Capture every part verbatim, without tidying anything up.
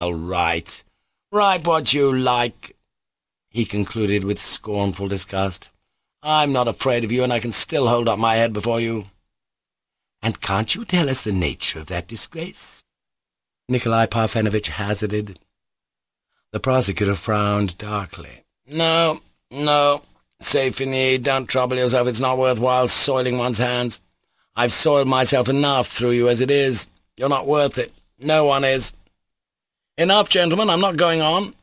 All right. Write what you like," he concluded with scornful disgust. "I'm not afraid of you, and I can still hold up my head before you." "And can't you tell us the nature of that disgrace?" Nikolai Parfenovitch hazarded. The prosecutor frowned darkly. "No, no, c'est fini. Don't trouble yourself. It's not worthwhile soiling one's hands. I've soiled myself enough through you as it is. You're not worth it. No one is. Enough, gentlemen. I'm not going on."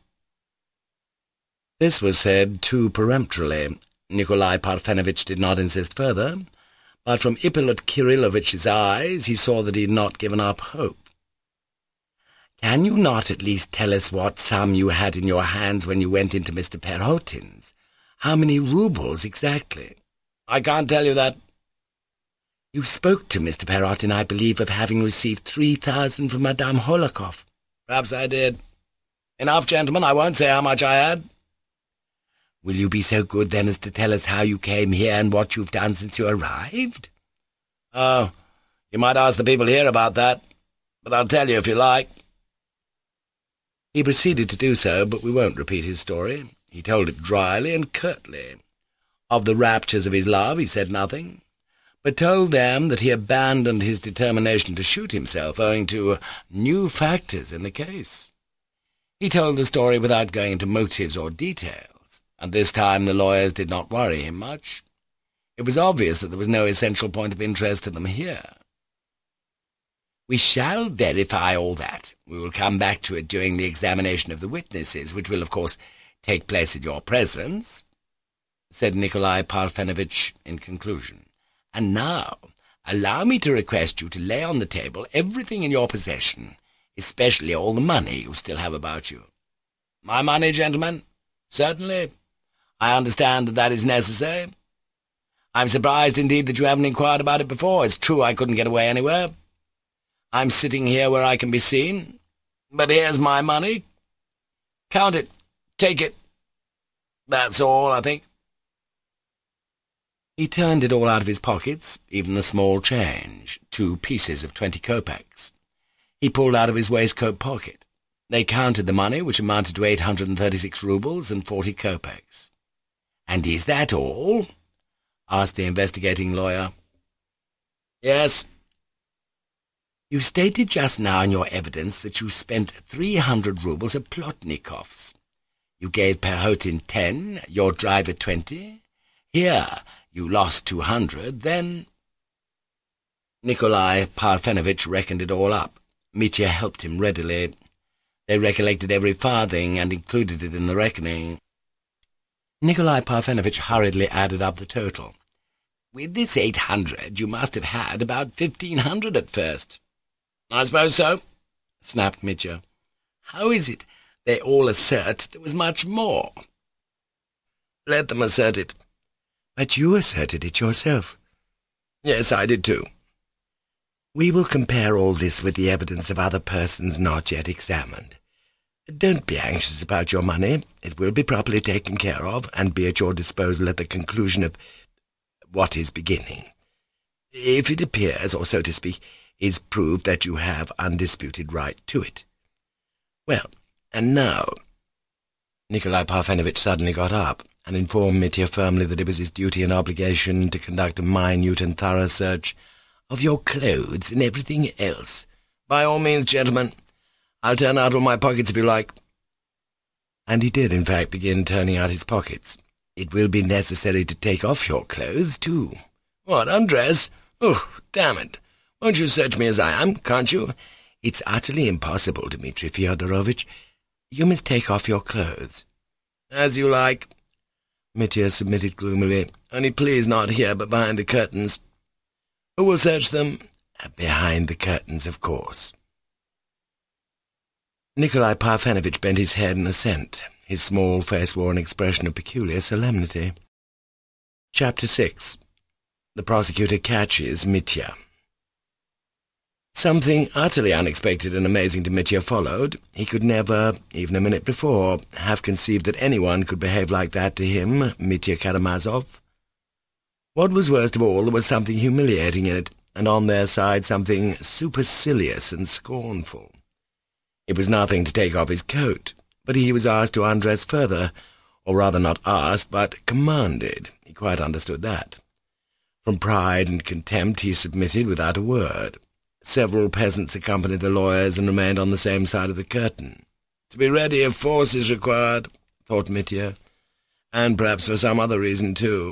This was said too peremptorily. Nikolai Parfenovitch did not insist further, but from Ippolit Kirillovitch's eyes he saw that he had not given up hope. "Can you not at least tell us what sum you had in your hands when you went into Mister Perhotin's? How many roubles exactly?" "I can't tell you that." "You spoke to Mister Perhotin, I believe, of having received three thousand from Madame Hohlakovs." "Perhaps I did. Enough, gentlemen. I won't say how much I had." "Will you be so good, then, as to tell us how you came here and what you've done since you arrived?" "Oh, you might ask the people here about that, but I'll tell you if you like." He proceeded to do so, but we won't repeat his story. He told it dryly and curtly. Of the raptures of his love he said nothing, but told them that he abandoned his determination to shoot himself owing to new factors in the case. He told the story without going into motives or details, and this time the lawyers did not worry him much. It was obvious that there was no essential point of interest to them here. "We shall verify all that. We will come back to it during the examination of the witnesses, which will, of course, take place in your presence," said Nikolai Parfenovitch in conclusion. "And now, allow me to request you to lay on the table everything in your possession, especially all the money you still have about you." "My money, gentlemen? Certainly. I understand that that is necessary. I'm surprised indeed that you haven't inquired about it before. It's true I couldn't get away anywhere. I'm sitting here where I can be seen. But here's my money. Count it. Take it. That's all, I think." He turned it all out of his pockets, even the small change, two pieces of twenty kopecks. He pulled out of his waistcoat pocket. They counted the money, which amounted to eight hundred and thirty-six roubles and forty kopecks. "And is that all?" asked the investigating lawyer. "Yes." "You stated just now in your evidence that you spent three hundred roubles at Plotnikov's. You gave Perhotin ten, your driver twenty. Here you lost two hundred, then—" Nikolai Parfenovitch reckoned it all up. Mitya helped him readily. They recollected every farthing and included it in the reckoning. Nikolai Parfenovitch hurriedly added up the total. "With this eight hundred you must have had about fifteen hundred at first." "I suppose so," snapped Mitya. "How is it they all assert there was much more?" "Let them assert it." "But you asserted it yourself." "Yes, I did too." "We will compare all this with the evidence of other persons not yet examined. Don't be anxious about your money. It will be properly taken care of, and be at your disposal at the conclusion of what is beginning. If it appears, or so to speak, is proved that you have undisputed right to it. Well, and now—" Nikolai Parfenovitch suddenly got up and informed Mitya firmly that it was his duty and obligation to conduct a minute and thorough search of your clothes and everything else. "By all means, gentlemen. I'll turn out all my pockets if you like." And he did, in fact, begin turning out his pockets. "It will be necessary to take off your clothes, too." "What, undress? Oh, damn it! Won't you search me as I am, can't you?" "It's utterly impossible, Dmitri Fyodorovitch. You must take off your clothes." "As you like," Mitya submitted gloomily. "Only please not here, but behind the curtains." "Who will search them?" "Behind the curtains, of course." Nikolai Parfenovitch bent his head in assent. His small face wore an expression of peculiar solemnity. Chapter six. The prosecutor catches Mitya. Something utterly unexpected and amazing to Mitya followed. He could never, even a minute before, have conceived that anyone could behave like that to him, Mitya Karamazov. What was worst of all, there was something humiliating in it, and on their side something supercilious and scornful. It was nothing to take off his coat, but he was asked to undress further, or rather not asked, but commanded. He quite understood that. From pride and contempt he submitted without a word. Several peasants accompanied the lawyers and remained on the same side of the curtain. "To be ready if force is required," thought Mitya, "and perhaps for some other reason too."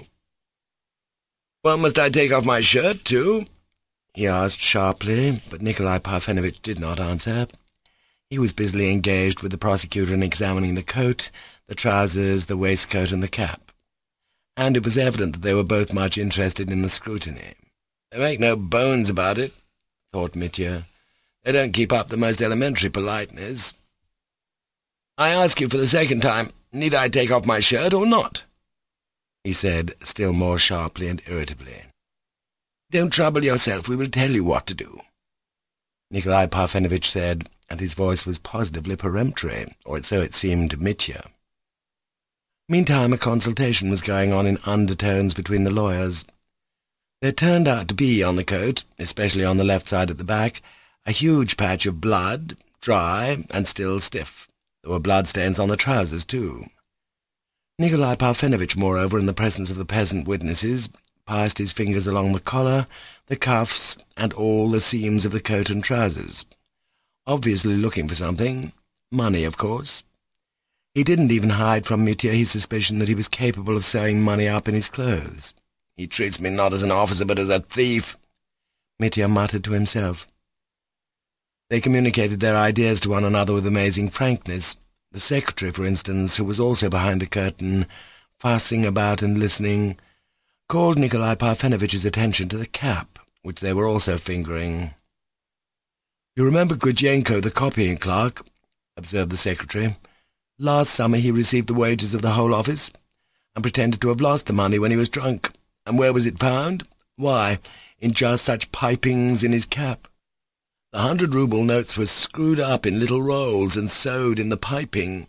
"Well, must I take off my shirt too?" he asked sharply, but Nikolai Parfenovitch did not answer. He was busily engaged with the prosecutor in examining the coat, the trousers, the waistcoat, and the cap, and it was evident that they were both much interested in the scrutiny. "They make no bones about it," thought Mitya. "They don't keep up the most elementary politeness. I ask you for the second time, need I take off my shirt or not?" he said, still more sharply and irritably. "Don't trouble yourself, we will tell you what to do," Nikolai Parfenovitch said, and his voice was positively peremptory, or so it seemed to Mitya. Meantime a consultation was going on in undertones between the lawyers. There turned out to be on the coat, especially on the left side at the back, a huge patch of blood, dry and still stiff. There were bloodstains on the trousers too. Nikolai Parfenovitch, moreover, in the presence of the peasant witnesses, passed his fingers along the collar, the cuffs, and all the seams of the coat and trousers, obviously looking for something. Money, of course. He didn't even hide from Mitya his suspicion that he was capable of sewing money up in his clothes. "He treats me not as an officer, but as a thief," Mitya muttered to himself. They communicated their ideas to one another with amazing frankness. The secretary, for instance, who was also behind the curtain, fussing about and listening, called Nikolai Parfenovitch's attention to the cap, which they were also fingering. "You remember Gridyenko, the copying clerk?" observed the secretary. "Last summer he received the wages of the whole office, and pretended to have lost the money when he was drunk. And where was it found? Why, in just such pipings in his cap. The hundred-rouble notes were screwed up in little rolls and sewed in the piping."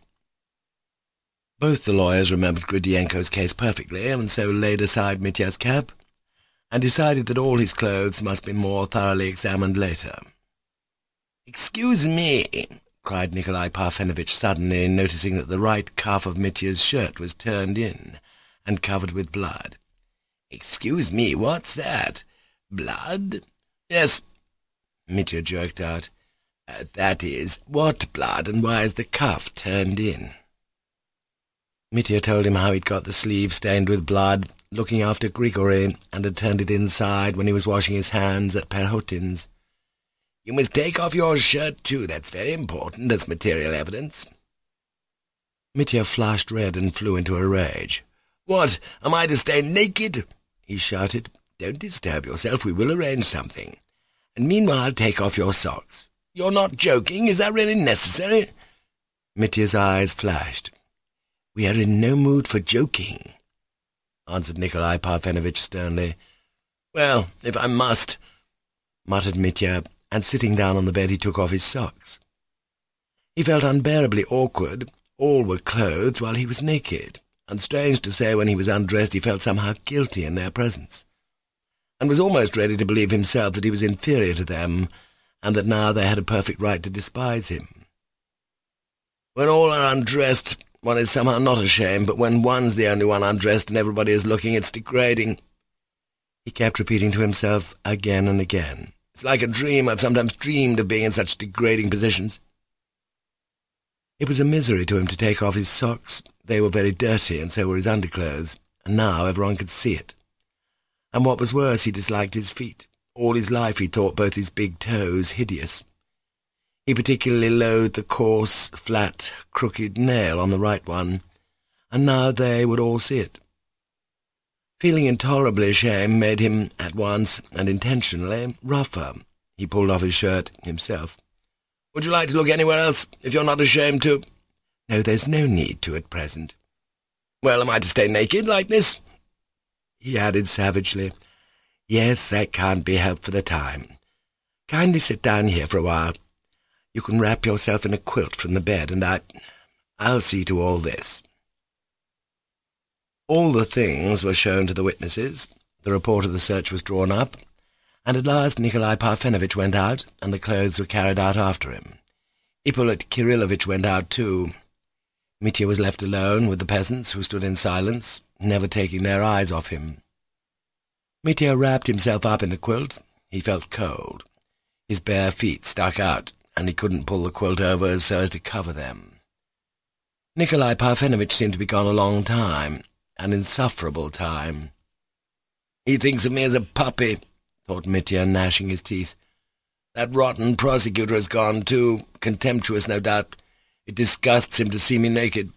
Both the lawyers remembered Gridyenko's case perfectly, and so laid aside Mitya's cap, and decided that all his clothes must be more thoroughly examined later. "Excuse me," cried Nikolai Parfenovitch suddenly, noticing that the right cuff of Mitya's shirt was turned in and covered with blood. "Excuse me, what's that? Blood?" "Yes," Mitya jerked out. Uh, "that is, what blood, and why is the cuff turned in?" Mitya told him how he'd got the sleeve stained with blood, looking after Grigory, and had turned it inside when he was washing his hands at Perhotin's. "You must take off your shirt too, that's very important as material evidence." Mitya flushed red and flew into a rage. "What, am I to stay naked?" he shouted. "Don't disturb yourself, we will arrange something. And meanwhile take off your socks. You're not joking, is that really necessary?" Mitya's eyes flashed. "We are in no mood for joking," answered Nikolai Parfenovitch sternly. "Well, if I must," muttered Mitya, and sitting down on the bed he took off his socks. He felt unbearably awkward. All were clothed while he was naked, and strange to say, when he was undressed he felt somehow guilty in their presence, and was almost ready to believe himself that he was inferior to them, and that now they had a perfect right to despise him. When all are undressed, one is somehow not ashamed, but when one's the only one undressed and everybody is looking, it's degrading," he kept repeating to himself again and again. "It's like a dream. I've sometimes dreamed of being in such degrading positions." It was a misery to him to take off his socks. They were very dirty, and so were his underclothes, and now everyone could see it. And what was worse, he disliked his feet. All his life he thought both his big toes hideous. He particularly loathed the coarse, flat, crooked nail on the right one, and now they would all see it. Feeling intolerably ashamed made him, at once and intentionally, rougher. He pulled off his shirt himself. "Would you like to look anywhere else, if you're not ashamed to?" "No, there's no need to at present." "Well, am I to stay naked like this?" he added savagely. "Yes, that can't be helped for the time. Kindly sit down here for a while. You can wrap yourself in a quilt from the bed, and I... I'll see to all this." All the things were shown to the witnesses, the report of the search was drawn up, and at last Nikolai Parfenovitch went out, and the clothes were carried out after him. Ippolit Kirillovitch went out too. Mitya was left alone with the peasants, who stood in silence, never taking their eyes off him. Mitya wrapped himself up in the quilt. He felt cold. His bare feet stuck out, and he couldn't pull the quilt over so as to cover them. Nikolai Parfenovitch seemed to be gone a long time, an insufferable time. "He thinks of me as a puppy," thought Mitya, gnashing his teeth. "That rotten prosecutor has gone too, contemptuous, no doubt. It disgusts him to see me naked."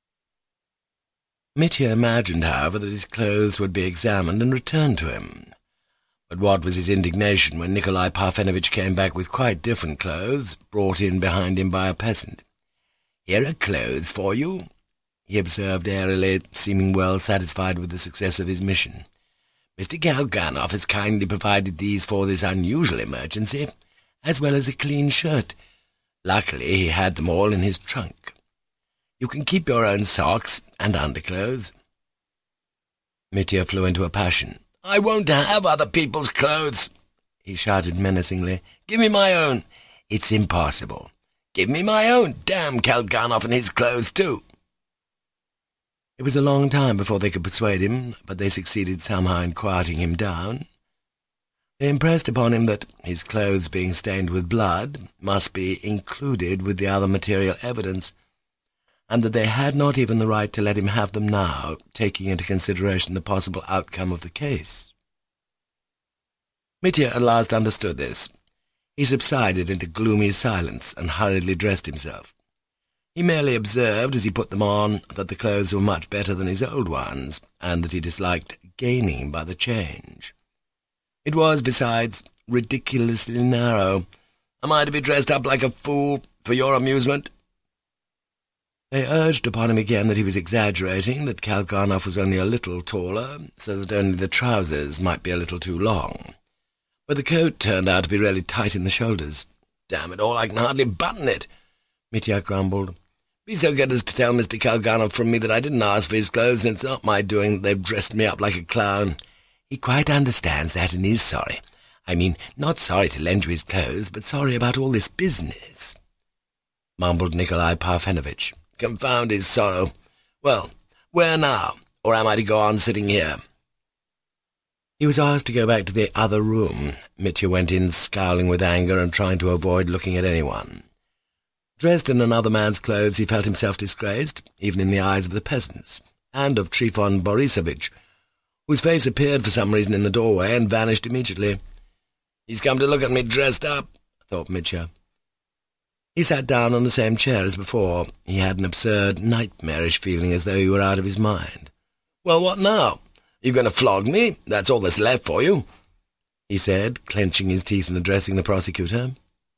Mitya imagined, however, that his clothes would be examined and returned to him. But what was his indignation when Nikolai Parfenovitch came back with quite different clothes, brought in behind him by a peasant. "Here are clothes for you," he observed airily, seeming well satisfied with the success of his mission. "Mister Kalganov has kindly provided these for this unusual emergency, as well as a clean shirt. Luckily he had them all in his trunk. You can keep your own socks and underclothes." Mitya flew into a passion. "I won't have other people's clothes," he shouted menacingly. "Give me my own." "It's impossible." "Give me my own. Damn Kalganov and his clothes too." It was a long time before they could persuade him, but they succeeded somehow in quieting him down. They impressed upon him that, his clothes being stained with blood, must be included with the other material evidence, and that they had not even the right to let him have them now, taking into consideration the possible outcome of the case. Mitya at last understood this. He subsided into gloomy silence and hurriedly dressed himself. He merely observed, as he put them on, that the clothes were much better than his old ones, and that he disliked gaining by the change. It was, besides, ridiculously narrow. "Am I to be dressed up like a fool for your amusement?" They urged upon him again that he was exaggerating, that Kalganov was only a little taller, so that only the trousers might be a little too long. But the coat turned out to be really tight in the shoulders. "Damn it all, I can hardly button it," Mitya grumbled. "Be so good as to tell Mister Kalganov from me that I didn't ask for his clothes, and it's not my doing that they've dressed me up like a clown. He quite understands that and is sorry. I mean, not sorry to lend you his clothes, but sorry about all this business," mumbled Nikolai Parfenovitch. "Confound his sorrow. Well, where now? Or am I to go on sitting here?" He was asked to go back to the other room. Mitya went in, scowling with anger and trying to avoid looking at anyone. Dressed in another man's clothes, he felt himself disgraced, even in the eyes of the peasants, and of Trifon Borissovitch, whose face appeared for some reason in the doorway and vanished immediately. "He's come to look at me dressed up," thought Mitya. He sat down on the same chair as before. He had an absurd, nightmarish feeling, as though he were out of his mind. "Well, what now? You going to flog me? That's all that's left for you," he said, clenching his teeth and addressing the prosecutor.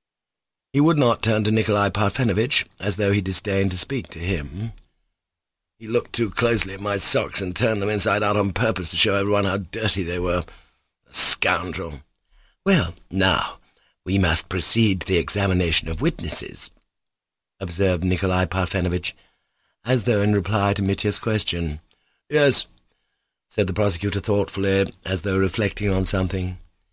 He would not turn to Nikolai Parfenovitch, as though he disdained to speak to him. "He looked too closely at my socks and turned them inside out on purpose to show everyone how dirty they were. A scoundrel. Well, now, we must proceed to the examination of witnesses," observed Nikolai Parfenovitch, as though in reply to Mitya's question. "Yes," said the prosecutor thoughtfully, as though reflecting on something.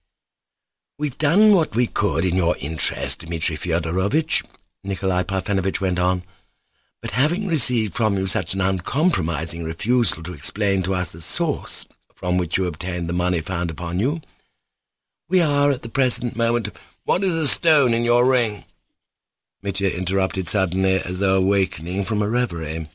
"We've done what we could in your interest, Dmitri Fyodorovitch," Nikolai Parfenovitch went on, "but having received from you such an uncompromising refusal to explain to us the source from which you obtained the money found upon you, we are at the present moment—" "What is a stone in your ring?" Mitya interrupted suddenly, as though awakening from a reverie.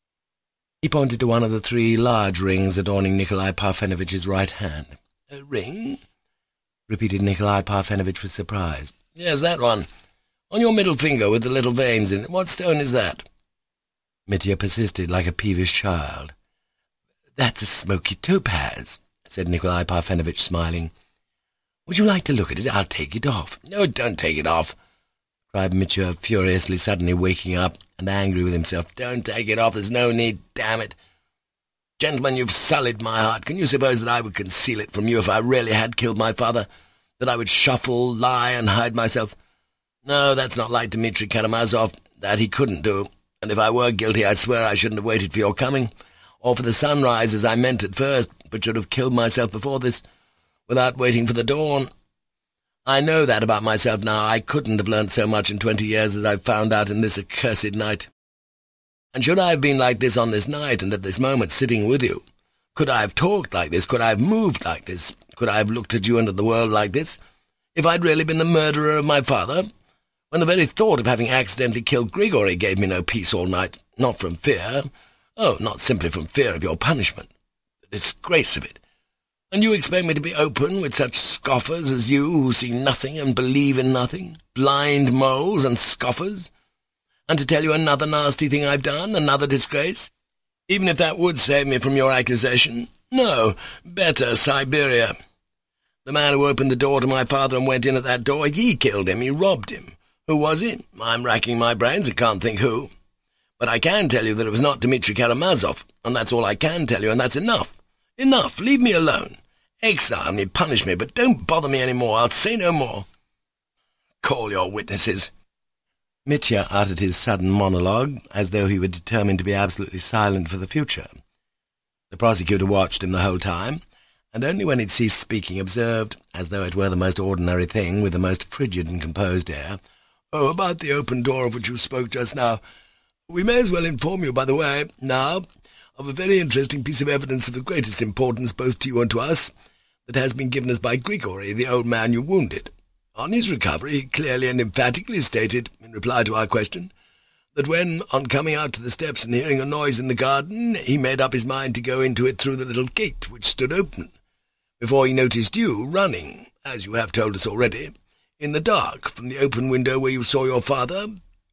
He pointed to one of the three large rings adorning Nikolai Parfenovitch's right hand. "A ring?" repeated Nikolai Parfenovitch with surprise. "Yes, that one. On your middle finger with the little veins in it. What stone is that?" Mitya persisted like a peevish child. "That's a smoky topaz," said Nikolai Parfenovitch, smiling. "Would you like to look at it? I'll take it off." "No, don't take it off," cried Mitya furiously, suddenly waking up and angry with himself. "Don't take it off. There's no need. Damn it. Gentlemen, you've sullied my heart. Can you suppose that I would conceal it from you if I really had killed my father? That I would shuffle, lie, and hide myself? No, that's not like Dmitri Karamazov. That he couldn't do. And if I were guilty, I swear I shouldn't have waited for your coming, or for the sunrise as I meant at first, but should have killed myself before this, without waiting for the dawn. I know that about myself now. I couldn't have learnt so much in twenty years as I've found out in this accursed night. And should I have been like this on this night and at this moment sitting with you, could I have talked like this, could I have moved like this, could I have looked at you and at the world like this, if I'd really been the murderer of my father, when the very thought of having accidentally killed Grigory gave me no peace all night, not from fear, oh, not simply from fear of your punishment, the disgrace of it. And you expect me to be open with such scoffers as you, who see nothing and believe in nothing, blind moles and scoffers, and to tell you another nasty thing I've done, another disgrace, even if that would save me from your accusation? No, better Siberia. The man who opened the door to my father and went in at that door, he killed him, he robbed him. Who was he? I'm racking my brains, I can't think who. But I can tell you that it was not Dmitri Karamazov, and that's all I can tell you, and that's enough. Enough, leave me alone. Exile me, punish me, but don't bother me any more, I'll say no more. Call your witnesses. Mitya uttered his sudden monologue, as though he were determined to be absolutely silent for the future. The prosecutor watched him the whole time, and only when he'd ceased speaking observed, as though it were the most ordinary thing, with the most frigid and composed air, "Oh, about the open door of which you spoke just now. We may as well inform you, by the way, now, of a very interesting piece of evidence of the greatest importance both to you and to us, that has been given us by Grigory, the old man you wounded. On his recovery, he clearly and emphatically stated, in reply to our question, that when, on coming out to the steps and hearing a noise in the garden, he made up his mind to go into it through the little gate which stood open, before he noticed you running, as you have told us already, in the dark from the open window where you saw your father.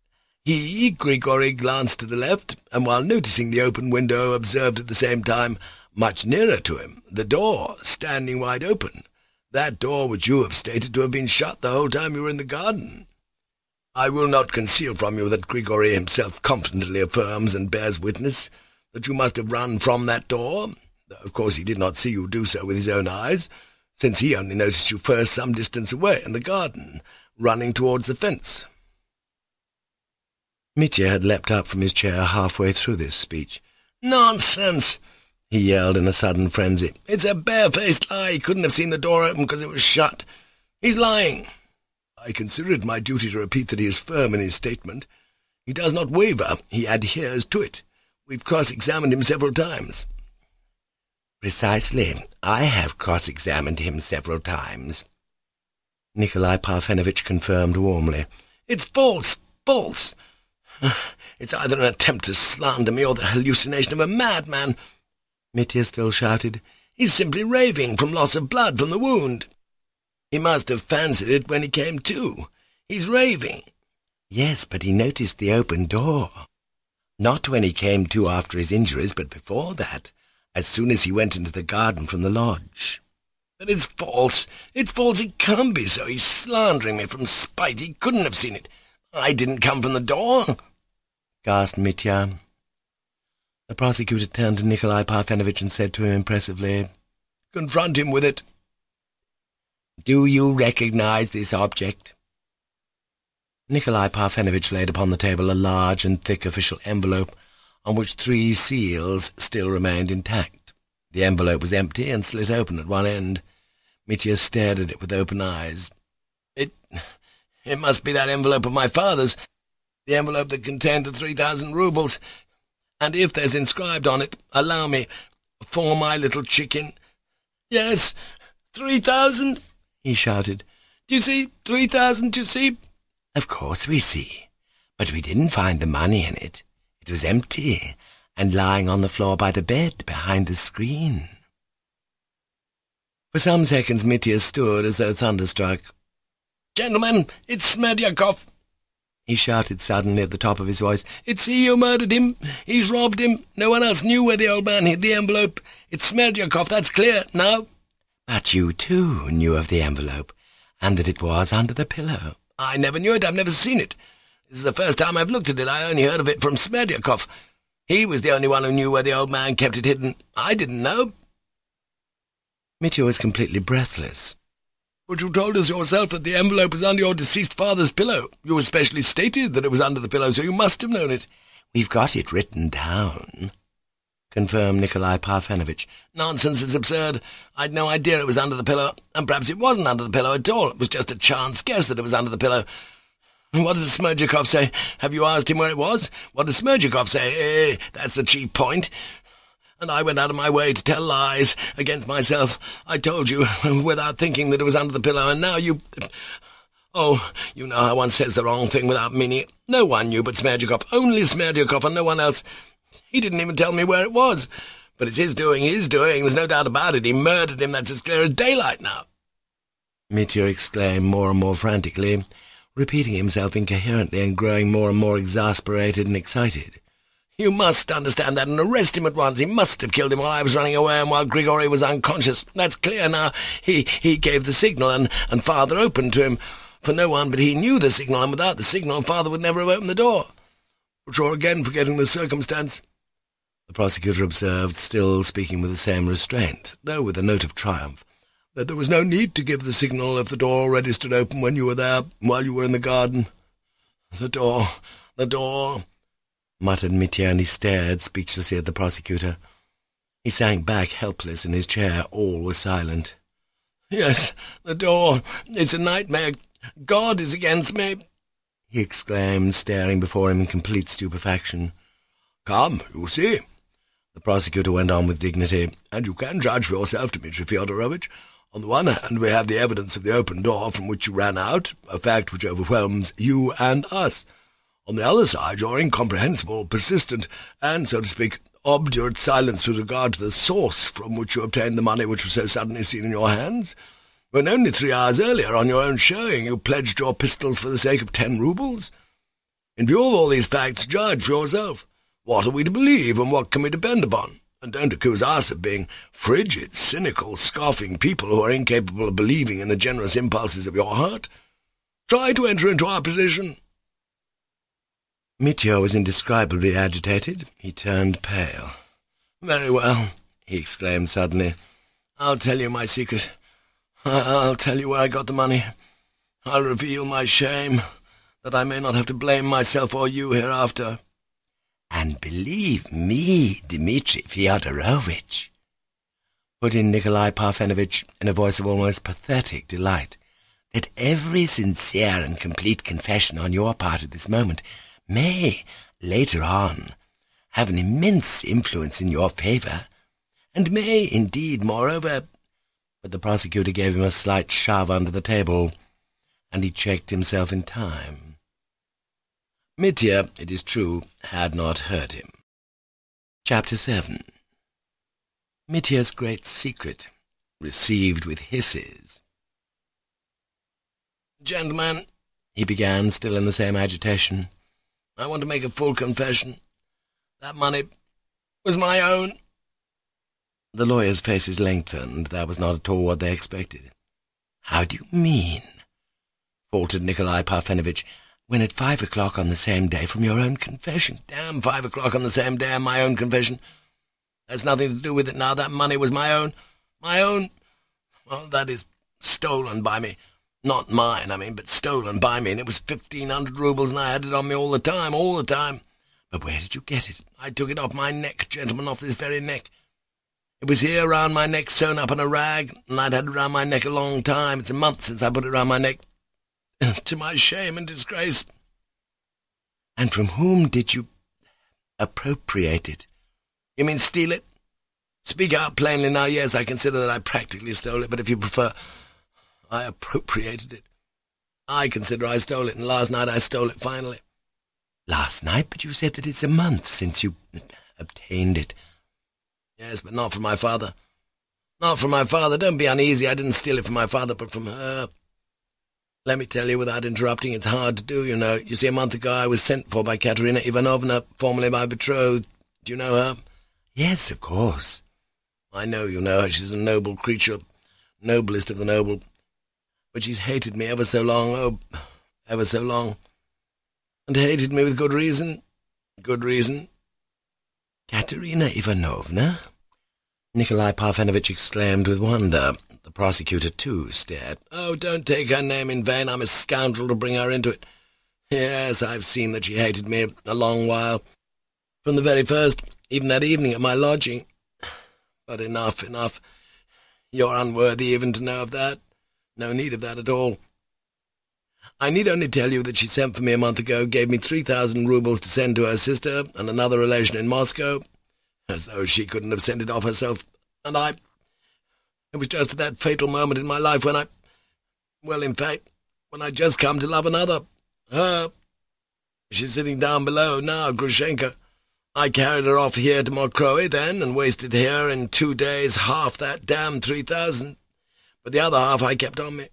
He, Grigory, glanced to the left, and while noticing the open window, observed at the same time, much nearer to him, the door standing wide open, that door which you have stated to have been shut the whole time you were in the garden. I will not conceal from you that Grigory himself confidently affirms and bears witness that you must have run from that door, though of course he did not see you do so with his own eyes, since he only noticed you first some distance away in the garden, running towards the fence." Mitya had leapt up from his chair halfway through this speech. "Nonsense!" he yelled in a sudden frenzy. "It's a bare-faced lie. He couldn't have seen the door open because it was shut. He's lying. I consider it my duty to repeat that he is firm in his statement. He does not waver. He adheres to it. We've cross-examined him several times." "Precisely. I have cross-examined him several times," Nikolai Parfenovitch confirmed warmly. "It's false, false. It's either an attempt to slander me or the hallucination of a madman," Mitya still shouted. "He's simply raving from loss of blood from the wound. He must have fancied it when he came to. He's raving." "Yes, but he noticed the open door. Not when he came to after his injuries, but before that, as soon as he went into the garden from the lodge." "But it's false. It's false. It can't be so. He's slandering me from spite. He couldn't have seen it. I didn't come from the door," gasped Mitya. The prosecutor turned to Nikolai Parfenovitch and said to him impressively, "Confront him with it." "Do you recognize this object?" Nikolai Parfenovitch laid upon the table a large and thick official envelope on which three seals still remained intact. The envelope was empty and slit open at one end. Mitya stared at it with open eyes. It... it must be that envelope of my father's, the envelope that contained the three thousand roubles, and if there's inscribed on it, allow me, for my little chicken. Yes, three thousand, he shouted. Do you see? Three thousand, do you see? Of course we see, but we didn't find the money in it. It was empty, and lying on the floor by the bed behind the screen. For some seconds Mitya stood as though thunderstruck. "Gentlemen, it's Smerdyakov!" he shouted suddenly at the top of his voice. "It's he who murdered him. He's robbed him. No one else knew where the old man hid the envelope. It's Smerdyakov, that's clear, now." "But you, too, knew of the envelope, and that it was under the pillow." "I never knew it. I've never seen it. This is the first time I've looked at it. I only heard of it from Smerdyakov. He was the only one who knew where the old man kept it hidden. I didn't know." Mitya was completely breathless. "But you told us yourself that the envelope was under your deceased father's pillow. You especially stated that it was under the pillow, so you must have known it." "We've got it written down," confirmed Nikolai Parfenovitch. "Nonsense, it's absurd. I'd no idea it was under the pillow, and perhaps it wasn't under the pillow at all. It was just a chance guess that it was under the pillow. What does Smerdyakov say? Have you asked him where it was? What does Smerdyakov say? Eh, that's the chief point. And I went out of my way to tell lies against myself. I told you, without thinking, that it was under the pillow, and now you... Oh, you know how one says the wrong thing without meaning it. No one knew but Smerdyakov, only Smerdyakov and no one else. He didn't even tell me where it was. But it's his doing, his doing, there's no doubt about it. He murdered him, that's as clear as daylight now." Mitya exclaimed more and more frantically, repeating himself incoherently and growing more and more exasperated and excited. "You must understand that and arrest him at once. He must have killed him while I was running away and while Grigory was unconscious. That's clear now. He he gave the signal, and, and Father opened to him. For no one but he knew the signal, and without the signal Father would never have opened the door. But you're again forgetting the circumstance," the prosecutor observed, still speaking with the same restraint, though with a note of triumph, "that there was no need to give the signal if the door already stood open when you were there, while you were in the garden. The door, the door," muttered Mitya, and he stared speechlessly at the prosecutor. He sank back helpless in his chair. All was silent. "Yes, the door. It's a nightmare. God is against me," he exclaimed, staring before him in complete stupefaction. "Come, you see," the prosecutor went on with dignity, "and you can judge for yourself, Dmitri Fyodorovitch. On the one hand, we have the evidence of the open door from which you ran out, a fact which overwhelms you and us. On the other side, your incomprehensible, persistent, and, so to speak, obdurate silence with regard to the source from which you obtained the money which was so suddenly seen in your hands, when only three hours earlier, on your own showing, you pledged your pistols for the sake of ten roubles. In view of all these facts, judge for yourself. What are we to believe, and what can we depend upon? And don't accuse us of being frigid, cynical, scoffing people who are incapable of believing in the generous impulses of your heart. Try to enter into our position." Mitya was indescribably agitated. He turned pale. "Very well," he exclaimed suddenly. "I'll tell you my secret. I'll tell you where I got the money. I'll reveal my shame, that I may not have to blame myself or you hereafter." "And believe me, Dmitri Fyodorovitch," put in Nikolai Parfenovitch in a voice of almost pathetic delight, "that every sincere and complete confession on your part at this moment may, later on, have an immense influence in your favour, and may, indeed, moreover—" But the prosecutor gave him a slight shove under the table, and he checked himself in time. Mitya, it is true, had not heard him. Chapter seven. Mitya's great secret, received with hisses. "Gentlemen," he began, still in the same agitation, "I want to make a full confession. That money was my own." The lawyers' faces lengthened. That was not at all what they expected. "How do you mean?" faltered Nikolai Parfenovitch. "When at five o'clock on the same day from your own confession—" "Damn five o'clock on the same day and my own confession. That's nothing to do with it now. That money was my own. My own. Well, that is, stolen by me. Not mine, I mean, but stolen by me, and it was fifteen hundred roubles, and I had it on me all the time, all the time. But where did you get it? I took it off my neck, gentlemen, off this very neck. It was here round my neck, sewn up in a rag, and I'd had it round my neck a long time. It's a month since I put it round my neck, to my shame and disgrace." "And from whom did you appropriate it?" "You mean steal it? Speak out plainly now. Yes, I consider that I practically stole it, but if you prefer, I appropriated it. I consider I stole it, and last night I stole it finally." "Last night? But you said that it's a month since you obtained it." "Yes, but not from my father. Not from my father. Don't be uneasy. I didn't steal it from my father, but from her. Let me tell you without interrupting. It's hard to do, you know. You see, a month ago I was sent for by Katerina Ivanovna, formerly my betrothed. Do you know her?" "Yes, of course." "I know you know her. She's a noble creature, noblest of the noble. But she's hated me ever so long, oh, ever so long. And hated me with good reason. Good reason." "Katerina Ivanovna?" Nikolai Parfenovitch exclaimed with wonder. The prosecutor, too, stared. "Oh, don't take her name in vain. I'm a scoundrel to bring her into it. Yes, I've seen that she hated me a long while. From the very first, even that evening at my lodging. But enough, enough. You're unworthy even to know of that. No need of that at all. I need only tell you that she sent for me a month ago, gave me three thousand roubles to send to her sister and another relation in Moscow, as though she couldn't have sent it off herself, and I... It was just at that fatal moment in my life when I... Well, in fact, when I'd just come to love another. Her. She's sitting down below now, Grushenka. I carried her off here to Mokroe then, and wasted here in two days half that damned three thousand. But the other half I kept on me.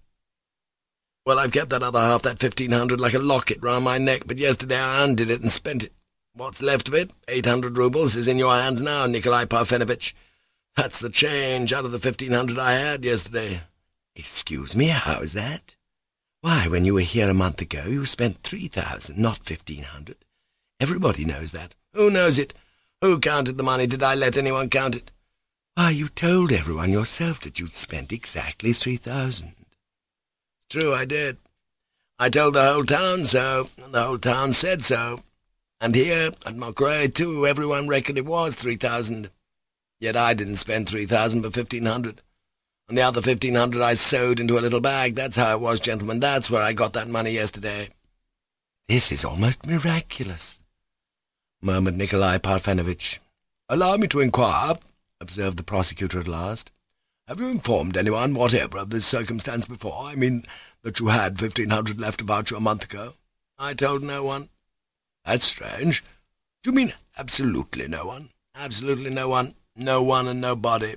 Well, I've kept that other half, that fifteen hundred, like a locket round my neck, but yesterday I undid it and spent it. What's left of it, eight hundred roubles, is in your hands now, Nikolai Parfenovitch. That's the change out of the fifteen hundred I had yesterday. Excuse me, how is that? Why, when you were here a month ago, you spent three thousand, not fifteen hundred. Everybody knows that. Who knows it? Who counted the money? Did I let anyone count it? Why, you told everyone yourself that you'd spent exactly three thousand. True, I did. I told the whole town so, and the whole town said so. And here, at Mokroe, too, everyone reckoned it was three thousand. Yet I didn't spend three thousand but fifteen hundred. And the other fifteen hundred I sewed into a little bag. That's how it was, gentlemen. That's where I got that money yesterday. This is almost miraculous, murmured Nikolai Parfenovitch. Allow me to inquire, observed the prosecutor at last. Have you informed anyone whatever of this circumstance before? I mean, that you had fifteen hundred left about you a month ago? I told no one. That's strange. Do you mean absolutely no one? Absolutely no one. No one and nobody.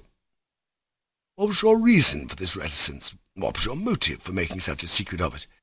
What was your reason for this reticence? What was your motive for making such a secret of it?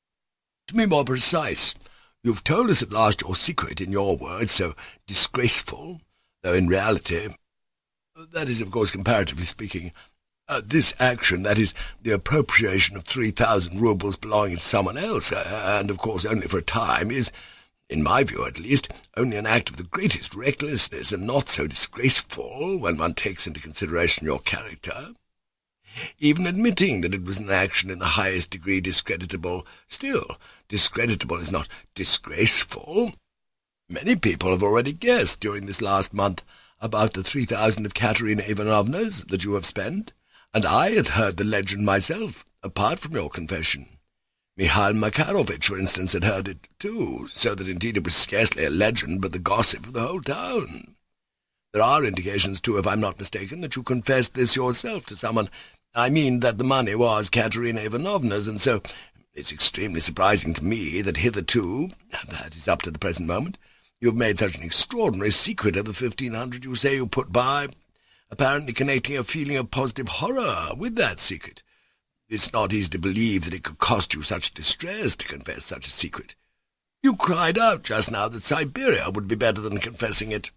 To be more precise, you've told us at last your secret, in your words, so disgraceful, though in reality, that is, of course, comparatively speaking, uh, this action, that is, the appropriation of three thousand roubles belonging to someone else, uh, and, of course, only for a time, is, in my view at least, only an act of the greatest recklessness, and not so disgraceful when one takes into consideration your character. Even admitting that it was an action in the highest degree discreditable, still, discreditable is not disgraceful. Many people have already guessed during this last month about the three thousand of Katerina Ivanovna's that you have spent, and I had heard the legend myself, apart from your confession. Mihail Makarovitch, for instance, had heard it too, so that indeed it was scarcely a legend, but the gossip of the whole town. There are indications, too, if I'm not mistaken, that you confessed this yourself to someone. I mean that the money was Katerina Ivanovna's, and so it's extremely surprising to me that hitherto, that is up to the present moment, you have made such an extraordinary secret of the fifteen hundred you say you put by, apparently connecting a feeling of positive horror with that secret. It's not easy to believe that it could cost you such distress to confess such a secret. You cried out just now that Siberia would be better than confessing it.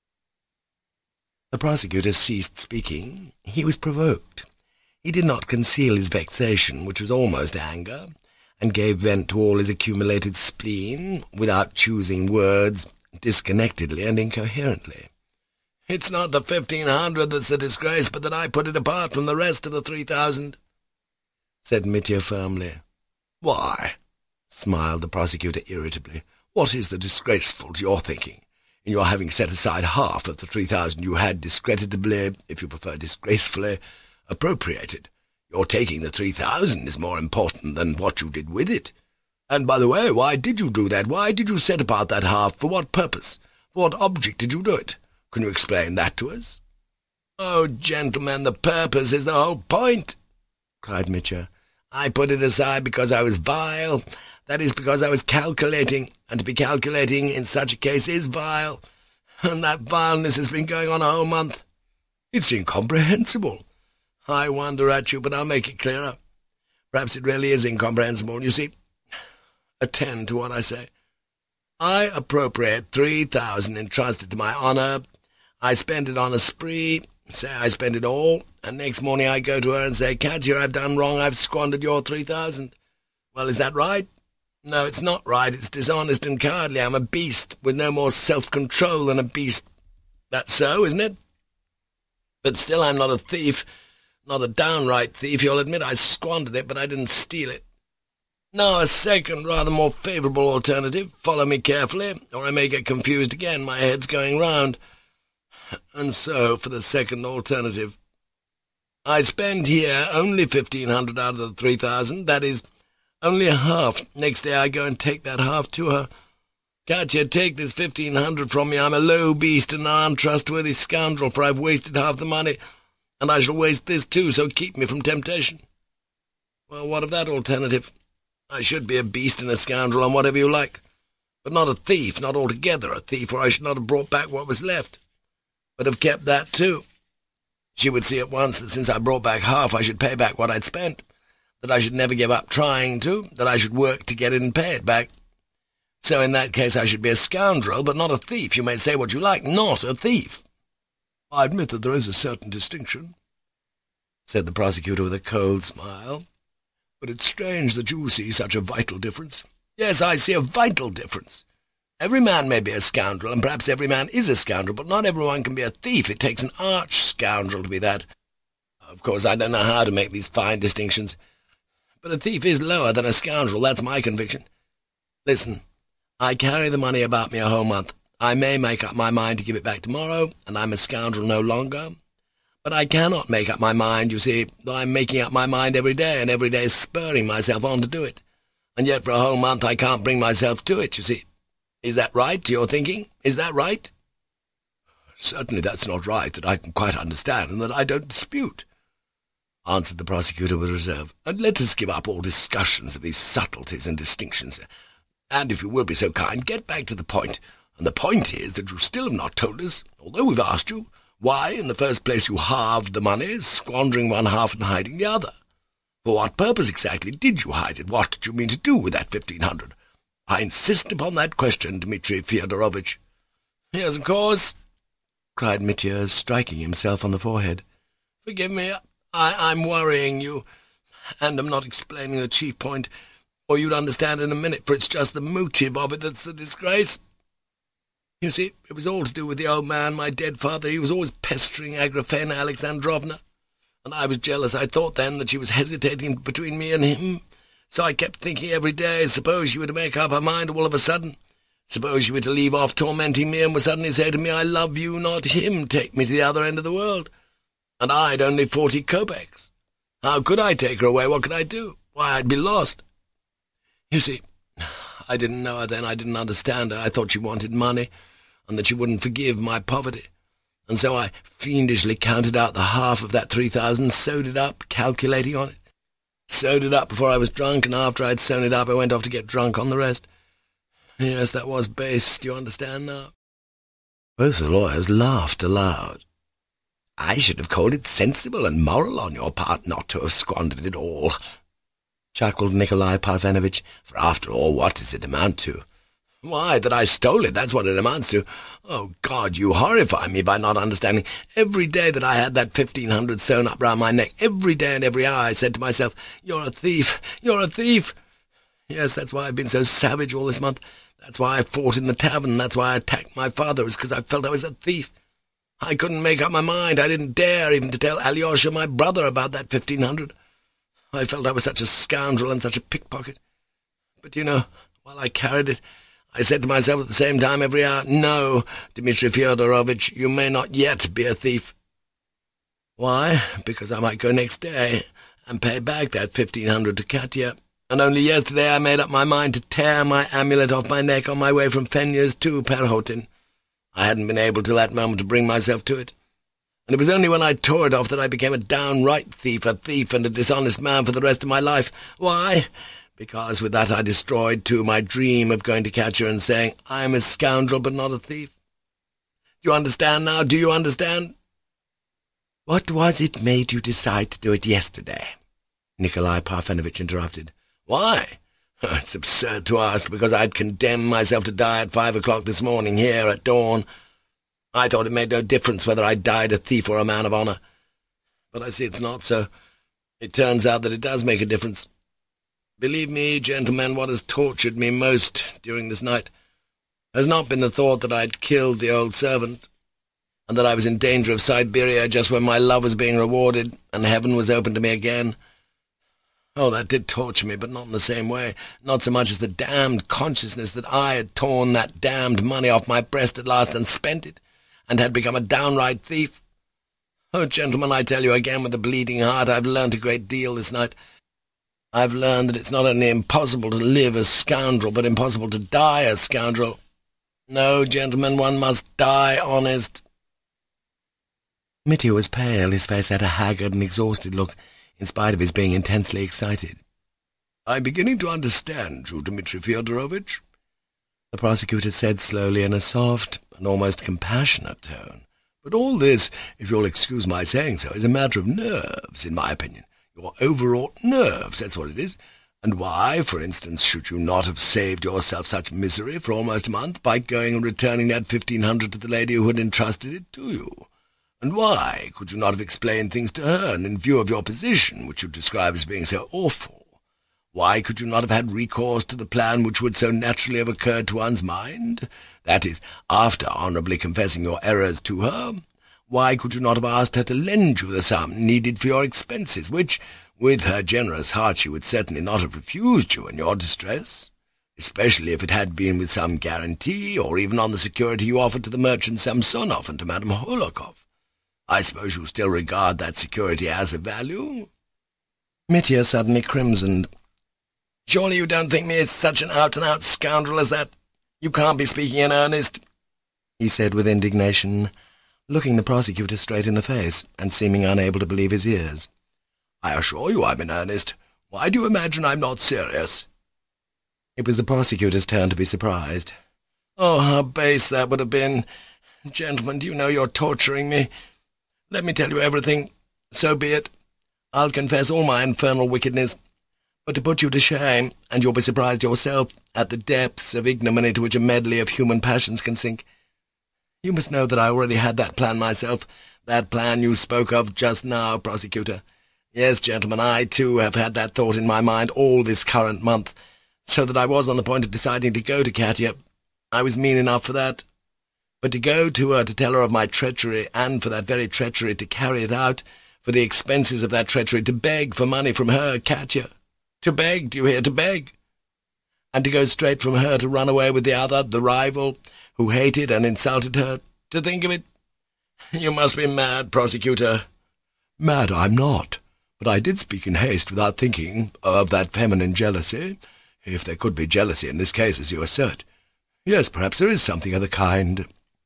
The prosecutor ceased speaking. He was provoked. He did not conceal his vexation, which was almost anger, and gave vent to all his accumulated spleen, without choosing words, disconnectedly and incoherently. It's not the fifteen hundred that's the disgrace, but that I put it apart from the rest of the three thousand, said Mitya firmly. Why, smiled the prosecutor irritably, what is the disgraceful to your thinking, in your having set aside half of the three thousand you had discreditably, if you prefer disgracefully, appropriated? Your taking the three thousand is more important than what you did with it. And, by the way, why did you do that? Why did you set apart that half? For what purpose? For what object did you do it? Can you explain that to us? Oh, gentlemen, the purpose is the whole point, cried Mitya. I put it aside because I was vile. That is, because I was calculating, and to be calculating in such a case is vile. And that vileness has been going on a whole month. It's incomprehensible. I wonder at you, but I'll make it clearer. Perhaps it really is incomprehensible. You see, attend to what I say. I appropriate three thousand entrusted to my honour. I spend it on a spree, say I spend it all, and next morning I go to her and say, Katya, I've done wrong, I've squandered your three thousand. Well, is that right? No, it's not right, it's dishonest and cowardly. I'm a beast, with no more self-control than a beast. That's so, isn't it? But still I'm not a thief, not a downright thief. You'll admit I squandered it, but I didn't steal it. Now a second, rather more favourable alternative. Follow me carefully, or I may get confused again. My head's going round. And so, for the second alternative, I spend here only fifteen hundred out of the three thousand, that is, only a half. Next day I go and take that half to her. Katya, take this fifteen hundred from me. I'm a low beast and an untrustworthy scoundrel, for I've wasted half the money, and I shall waste this too, so keep me from temptation. Well, what of that alternative? I should be a beast and a scoundrel and whatever you like, but not a thief, not altogether a thief, or I should not have brought back what was left, but have kept that too. She would see at once that since I brought back half, I should pay back what I'd spent, that I should never give up trying to, that I should work to get it and pay it back. So in that case I should be a scoundrel, but not a thief. You may say what you like, not a thief. I admit that there is a certain distinction, said the prosecutor with a cold smile, but it's strange that you see such a vital difference. Yes, I see a vital difference. Every man may be a scoundrel, and perhaps every man is a scoundrel, but not everyone can be a thief. It takes an arch-scoundrel to be that. Of course, I don't know how to make these fine distinctions, but a thief is lower than a scoundrel, that's my conviction. Listen, I carry the money about me a whole month. I may make up my mind to give it back tomorrow, and I'm a scoundrel no longer. But I cannot make up my mind, you see, though I'm making up my mind every day, and every day spurring myself on to do it. And yet for a whole month I can't bring myself to it, you see. Is that right, to your thinking? Is that right? Certainly that's not right, that I can quite understand, and that I don't dispute, answered the prosecutor with reserve. And let us give up all discussions of these subtleties and distinctions, and, if you will be so kind, get back to the point. And the point is that you still have not told us, although we've asked you, why, in the first place, you halved the money, squandering one half and hiding the other. For what purpose exactly did you hide it? What did you mean to do with that fifteen hundred? I insist upon that question, Dmitri Fyodorovitch. Yes, of course, cried Mitya, striking himself on the forehead. Forgive me, I, I'm worrying you, and am not explaining the chief point, or you'd understand in a minute, for it's just the motive of it that's the disgrace. You see, it was all to do with the old man, my dead father. He was always pestering Agrafena Alexandrovna, and I was jealous. I thought then that she was hesitating between me and him, so I kept thinking every day, suppose she were to make up her mind all of a sudden, suppose she were to leave off tormenting me and would suddenly say to me, I love you, not him, take me to the other end of the world, and I'd only forty kopecks. How could I take her away? What could I do? Why, I'd be lost. You see, I didn't know her then, I didn't understand her. I thought she wanted money, and that she wouldn't forgive my poverty. And so I fiendishly counted out the half of that three thousand, sewed it up, calculating on it. Sewed it up before I was drunk, and after I'd sewn it up I went off to get drunk on the rest. Yes, that was base, do you understand now? Both the lawyers laughed aloud. I should have called it sensible and moral on your part not to have squandered it all, chuckled Nikolai Parfenovitch, for after all, what does it amount to? Why, that I stole it, that's what it amounts to. Oh, God, you horrify me by not understanding. Every day that I had that fifteen hundred sewn up round my neck, every day and every hour I said to myself, you're a thief, you're a thief. Yes, that's why I've been so savage all this month. That's why I fought in the tavern, that's why I attacked my father, was because I felt I was a thief. I couldn't make up my mind, I didn't dare even to tell Alyosha, my brother, about that fifteen hundred. I felt I was such a scoundrel and such a pickpocket. But, you know, while I carried it, I said to myself at the same time every hour, no, Dmitri Fyodorovitch, you may not yet be a thief. Why? Because I might go next day and pay back that fifteen hundred to Katya. And only yesterday I made up my mind to tear my amulet off my neck on my way from Fenya's to Perhotin. I hadn't been able till that moment to bring myself to it. And it was only when I tore it off that I became a downright thief, a thief and a dishonest man for the rest of my life. Why? Because with that I destroyed, too, my dream of going to Katya and saying, I am a scoundrel but not a thief. Do you understand now? Do you understand? What was it made you decide to do it yesterday? Nikolai Parfenovitch interrupted. Why? It's absurd to ask, because I'd condemned myself to die at five o'clock this morning here at dawn. I thought it made no difference whether I died a thief or a man of honour. But I see it's not so. It turns out that it does make a difference. Believe me, gentlemen, what has tortured me most during this night has not been the thought that I'd killed the old servant, and that I was in danger of Siberia just when my love was being rewarded, and heaven was open to me again. Oh, that did torture me, but not in the same way, not so much as the damned consciousness that I had torn that damned money off my breast at last and spent it, and had become a downright thief. Oh, gentlemen, I tell you again with a bleeding heart, I've learnt a great deal this night. I've learned that it's not only impossible to live a scoundrel, but impossible to die a scoundrel. No, gentlemen, one must die honest." Mitya was pale. His face had a haggard and exhausted look, in spite of his being intensely excited. "I'm beginning to understand you, Dmitri Fyodorovitch," the prosecutor said slowly in a soft and almost compassionate tone. "But all this, if you'll excuse my saying so, is a matter of nerves, in my opinion. Your overwrought nerves, that's what it is. And why, for instance, should you not have saved yourself such misery for almost a month by going and returning that fifteen hundred to the lady who had entrusted it to you? And why could you not have explained things to her, and in view of your position, which you describe as being so awful, why could you not have had recourse to the plan which would so naturally have occurred to one's mind? That is, after honourably confessing your errors to her, why could you not have asked her to lend you the sum needed for your expenses, which, with her generous heart, she would certainly not have refused you in your distress, especially if it had been with some guarantee, or even on the security you offered to the merchant Samsonov and to Madame Hohlakov? I suppose you still regard that security as of value?" Mitya suddenly crimsoned. "Surely you don't think me such an out-and-out scoundrel as that? You can't be speaking in earnest," he said with indignation, looking the prosecutor straight in the face, and seeming unable to believe his ears. "I assure you I'm in earnest. Why do you imagine I'm not serious?" It was the prosecutor's turn to be surprised. "Oh, how base that would have been! Gentlemen, do you know you're torturing me? Let me tell you everything. So be it. I'll confess all my infernal wickedness. But to put you to shame, and you'll be surprised yourself at the depths of ignominy to which a medley of human passions can sink, you must know that I already had that plan myself, that plan you spoke of just now, prosecutor. Yes, gentlemen, I, too, have had that thought in my mind all this current month, so that I was on the point of deciding to go to Katya. I was mean enough for that. But to go to her to tell her of my treachery, and for that very treachery to carry it out, for the expenses of that treachery, to beg for money from her, Katya. To beg, do you hear, to beg? And to go straight from her to run away with the other, the rival, who hated and insulted her. To think of it! You must be mad, prosecutor." "Mad I'm not, but I did speak in haste without thinking of that feminine jealousy, if there could be jealousy in this case, as you assert. Yes, perhaps there is something of the kind,"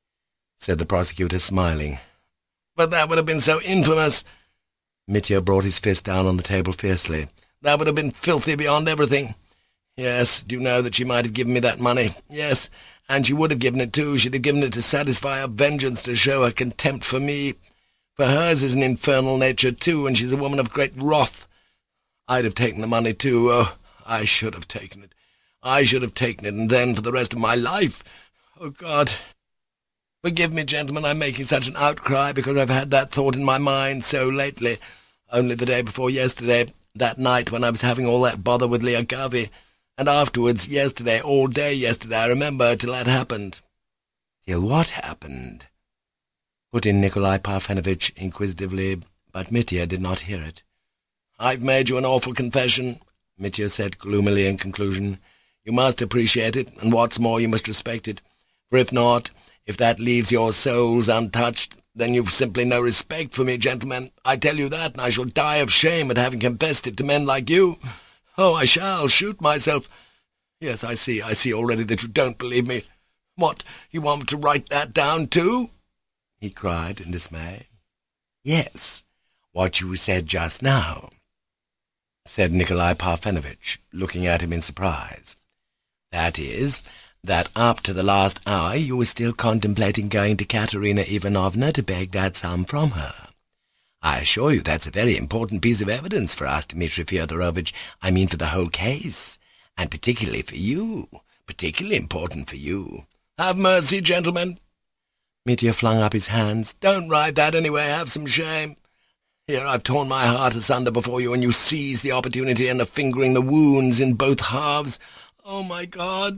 said the prosecutor, smiling. "But that would have been so infamous!" Mitya brought his fist down on the table fiercely. "That would have been filthy beyond everything. Yes, do you know that she might have given me that money? Yes, and she would have given it too. She'd have given it to satisfy her vengeance, to show her contempt for me. For hers is an infernal nature too, and she's a woman of great wrath. I'd have taken the money too. Oh, I should have taken it. I should have taken it, and then for the rest of my life. Oh, God! Forgive me, gentlemen, I'm making such an outcry because I've had that thought in my mind so lately. Only the day before yesterday, that night when I was having all that bother with Lyagavy, and afterwards, yesterday, all day yesterday, I remember, till that happened." "Till what happened?" put in Nikolai Parfenovitch inquisitively, but Mitya did not hear it. "I've made you an awful confession," Mitya said gloomily in conclusion. "You must appreciate it, and what's more, you must respect it. For if not, if that leaves your souls untouched, then you've simply no respect for me, gentlemen. I tell you that, and I shall die of shame at having confessed it to men like you. Oh, I shall shoot myself. Yes, I see, I see already that you don't believe me. What, you want me to write that down too?" he cried in dismay. "Yes, what you said just now," said Nikolai Parfenovitch, looking at him in surprise. "That is, that up to the last hour you were still contemplating going to Katerina Ivanovna to beg that sum from her. I assure you that's a very important piece of evidence for us, Dmitri Fyodorovitch, I mean for the whole case, and particularly for you, particularly important for you." "Have mercy, gentlemen!" Mitya flung up his hands. "Don't write that anyway, have some shame. Here I've torn my heart asunder before you, and you seize the opportunity and are fingering the wounds in both halves. Oh, my God!"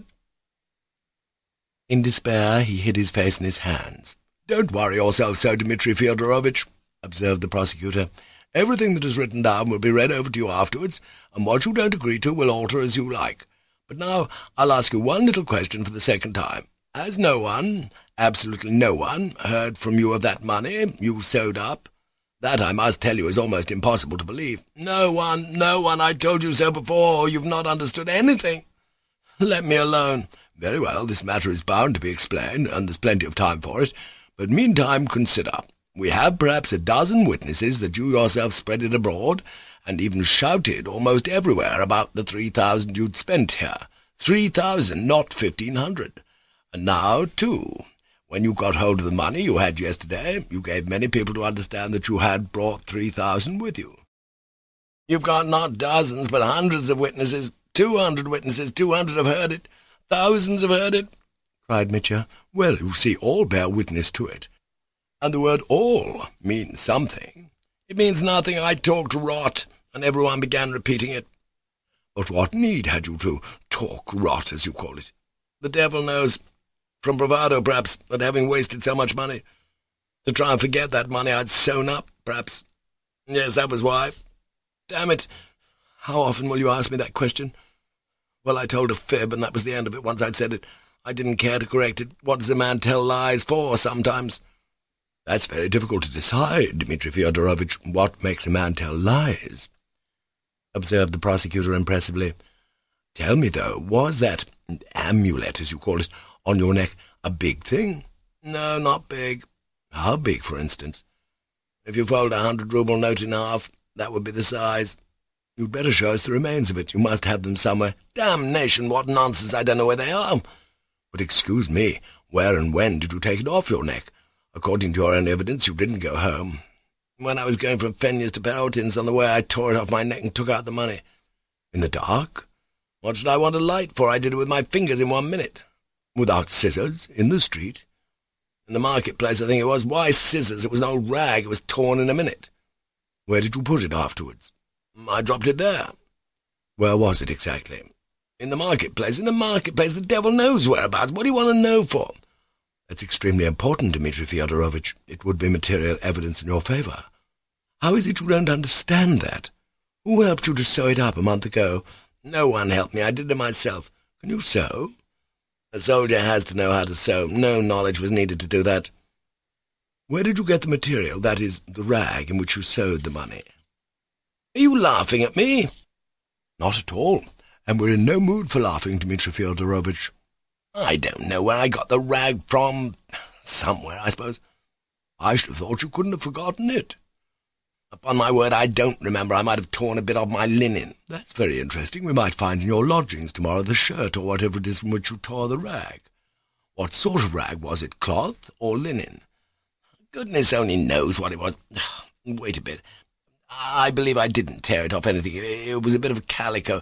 In despair he hid his face in his hands. "Don't worry yourself so, Dmitri Fyodorovitch," observed the prosecutor. "Everything that is written down will be read over to you afterwards, and what you don't agree to will alter as you like. But now I'll ask you one little question for the second time. As no one, Absolutely no one heard from you of that money you sewed up? That, I must tell you, is almost impossible to believe. No one, no one, I told you so before. You've not understood anything. Let me alone. Very well, this matter is bound to be explained, and there's plenty of time for it. But meantime consider. We have perhaps a dozen witnesses that you yourself spread it abroad, and even shouted almost everywhere about the three thousand you'd spent here. Three thousand, not fifteen hundred. And now, too, when you got hold of the money you had yesterday, you gave many people to understand that you had brought three thousand with you. You've got not dozens, but hundreds of witnesses. Two hundred witnesses. Two hundred have heard it. Thousands have heard it," cried Mitya. "Well, you see, all bear witness to it. And the word all means something." "It means nothing. I talked rot, and everyone began repeating it." "But what need had you to talk rot, as you call it?" "The devil knows. From bravado, perhaps, at having wasted so much money. To try and forget that money I'd sewn up, perhaps. Yes, that was why. Damn it! How often will you ask me that question? Well, I told a fib, and that was the end of it. Once I'd said it, I didn't care to correct it. What does a man tell lies for, sometimes?" "That's very difficult to decide, Dmitri Fyodorovitch. What makes a man tell lies?" observed the prosecutor impressively. "Tell me, though, was that amulet, as you call it, on your neck a big thing?" "No, not big." "How big, for instance?" "If you fold a hundred-rouble note in half, that would be the size." "You'd better show us the remains of it. You must have them somewhere." "Damnation, what nonsense! I don't know where they are." "But excuse me, where and when did you take it off your neck? According to your own evidence, you didn't go home." "When I was going from Fenya's to Perotin's, on the way I tore it off my neck and took out the money." "In the dark?" "What should I want a light for? I did it with my fingers in one minute." "Without scissors? In the street?" "In the marketplace, I think it was. Why scissors? It was an old rag. It was torn in a minute." "Where did you put it afterwards?" "I dropped it there." "Where was it exactly?" "In the marketplace. In the marketplace. The devil knows whereabouts. What do you want to know for?" "That's extremely important, Dmitri Fyodorovitch. It would be material evidence in your favour. How is it you don't understand that? Who helped you to sew it up a month ago?" "No one helped me. I did it myself." "Can you sew?" "A soldier has to know how to sew. No knowledge was needed to do that." "Where did you get the material, that is, the rag in which you sewed the money?" "Are you laughing at me?" "Not at all, and we're in no mood for laughing, Dmitri Fyodorovitch." "I don't know where I got the rag from. Somewhere, I suppose." "I should have thought you couldn't have forgotten it." "Upon my word, I don't remember. I might have torn a bit off my linen." "That's very interesting. We might find in your lodgings tomorrow the shirt or whatever it is from which you tore the rag. What sort of rag was it, cloth or linen?" "Goodness only knows what it was. Wait a bit. I believe I didn't tear it off anything. It was a bit of calico.